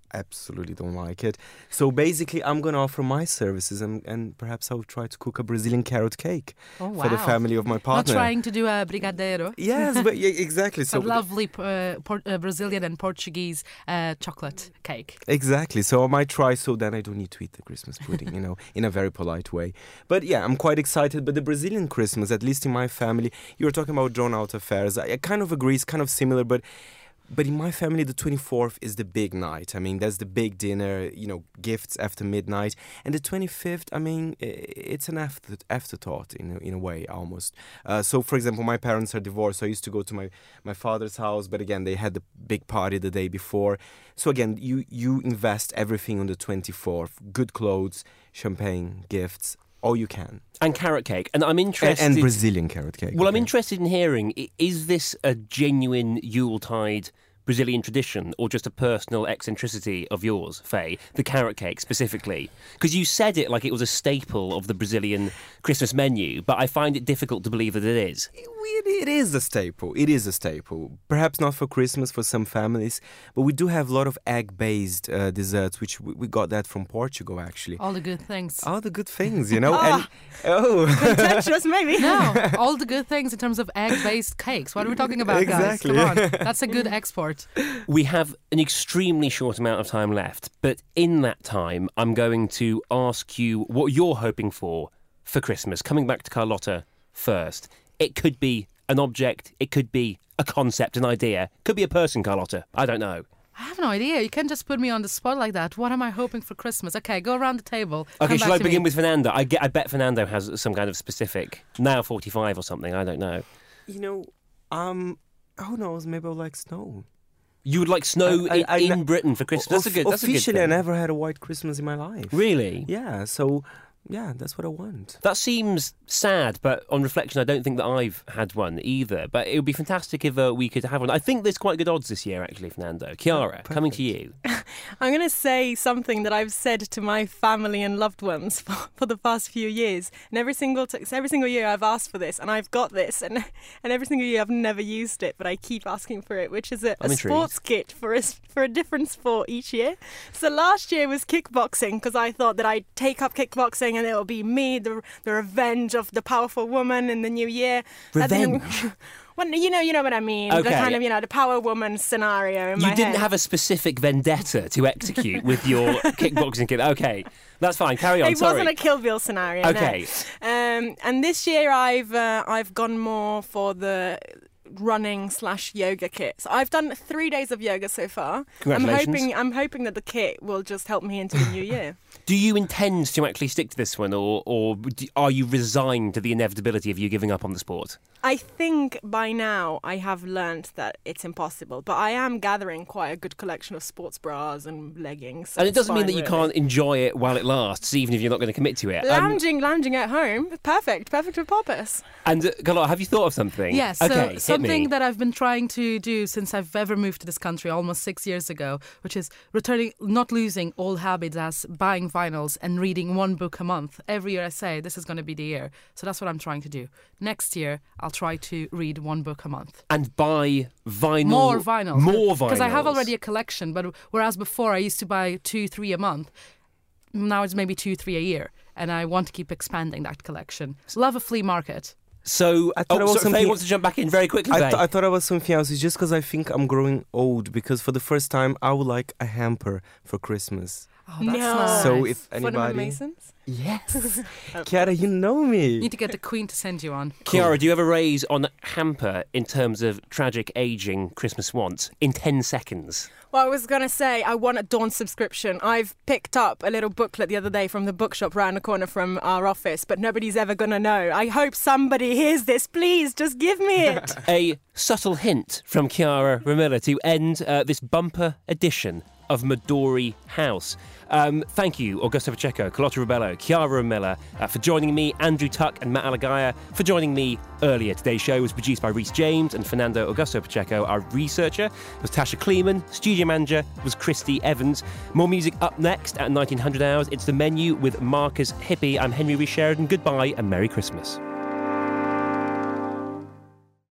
absolutely don't like it. So basically, I'm going to offer my services and, and perhaps I'll try to cook a Brazilian carrot cake oh, wow. for the family of my partner. Not trying to do a brigadeiro. Yes, but yeah, exactly. So a lovely uh, Port- uh, Brazilian and Portuguese uh, chocolate cake. Exactly. So I might try so then I don't need to eat the Christmas pudding, you know, in a very polite way. But yeah, I'm quite excited. But the Brazilian Christmas, at least in my family, you were talking about drawn out affairs. I, I kind of agree, it's kind of similar, but But in my family, the twenty-fourth is the big night. I mean, there's the big dinner, you know, gifts after midnight. And the twenty-fifth, I mean, it's an after afterthought in a, in a way, almost. Uh, so, for example, my parents are divorced. So I used to go to my, my father's house. But again, they had the big party the day before. So again, you, you invest everything on the twenty-fourth. Good clothes, champagne, gifts. All you can. And carrot cake. And I'm interested... And, and Brazilian carrot cake. Well, okay. I'm interested in hearing, is this a genuine Yuletide Brazilian tradition or just a personal eccentricity of yours, Faye? The carrot cake specifically? Because you said it like it was a staple of the Brazilian Christmas menu, but I find it difficult to believe that it is. It, it is a staple. It is a staple. Perhaps not for Christmas for some families, but we do have a lot of egg-based uh, desserts, which we, we got that from Portugal, actually. All the good things. All the good things, you know. oh, and, oh. contentious, maybe. No, all the good things in terms of egg-based cakes. What are we talking about, exactly. guys? Come on, that's a good export. We have an extremely short amount of time left, but in that time, I'm going to ask you what you're hoping for for Christmas. Coming back to Carlotta first. It could be an object, it could be a concept, an idea, it could be a person, Carlotta. I don't know. I have no idea. You can't just put me on the spot like that. What am I hoping for Christmas? Okay, go around the table. Okay, Come shall back I to begin me. with Fernando? I, get, I bet Fernando has some kind of specific, now forty-five or something, I don't know. You know, um, who knows, maybe I'll like snow. You would like snow I, I, in, I, in Britain for Christmas? That's a good that's Officially, a good I thing. never had a white Christmas in my life. Really? Yeah, so... Yeah, that's what I want. That seems sad, but on reflection, I don't think that I've had one either. But it would be fantastic if uh, we could have one. I think there's quite good odds this year, actually, Fernando. Chiara, oh, coming to you. I'm going to say something that I've said to my family and loved ones for, for the past few years. And every single t- every single year I've asked for this, and I've got this. And and every single year I've never used it, but I keep asking for it, which is a, a sports kit for a, for a different sport each year. So last year was kickboxing, because I thought that I'd take up kickboxing and it'll be me, the the revenge of the powerful woman in the new year. Revenge? Well, you know, you know what I mean. Okay. The kind of, you know, the power woman scenario in You my didn't head. have a specific vendetta to execute with your kickboxing kit. Okay, that's fine. Carry on. It Sorry. wasn't a Kill Bill scenario. Okay. No. Um, and this year I've uh, I've gone more for the running slash yoga kit. So I've done three days of yoga so far. Congratulations. I'm hoping I'm hoping that the kit will just help me into the new year. Do you intend to actually stick to this one, or or are you resigned to the inevitability of you giving up on the sport? I think by now I have learned that it's impossible, but I am gathering quite a good collection of sports bras and leggings. And it doesn't mean fine, that you really. can't enjoy it while it lasts, even if you're not going to commit to it. Um, Lounging, lounging at home, perfect, perfect for purpose. and uh, Carlotta, have you thought of something? Yes, okay, so hit something me. that I've been trying to do since I've ever moved to this country almost six years ago, which is returning, not losing old habits as buying vinyls and reading one book a month. Every year I say this is going to be the year. So that's what I'm trying to do. Next year, I'll try to read one book a month. And buy vinyl. More vinyls. More vinyls. Because I have already a collection, but whereas before I used to buy two, three a month, now it's maybe two, three a year. And I want to keep expanding that collection. Love a flea market. So, I thought oh, it was sorry, Faye something- wants to jump back in very quickly. I, Faye. th- I thought I was something else. It's just because I think I'm growing old, because for the first time I would like a hamper for Christmas. Oh, that's No. nice. So if Fundamentals anybody... Masons? Yes. Chiara, you know me. Need to get the Queen to send you on. Chiara, do you have a raise on hamper in terms of tragic ageing Christmas wants in ten seconds? Well, I was going to say, I want a Dawn subscription. I've picked up a little booklet the other day from the bookshop round the corner from our office, but nobody's ever going to know. I hope somebody hears this. Please, just give me it. A subtle hint from Chiara Ramilla to end uh, this bumper edition of Midori House. Um, thank you, Augusto Pacheco, Carlotta Ribello, Chiara Ramilla, uh, for joining me, Andrew Tuck and Matt Alagaya for joining me earlier. Today's show was produced by Rhys James and Fernando Augusto Pacheco. Our researcher was Tasha Kleeman. Studio manager was Christy Evans. More music up next at nineteen hundred hours. It's The Menu with Marcus Hippie. I'm Henry Rhys Sheridan. Goodbye and Merry Christmas.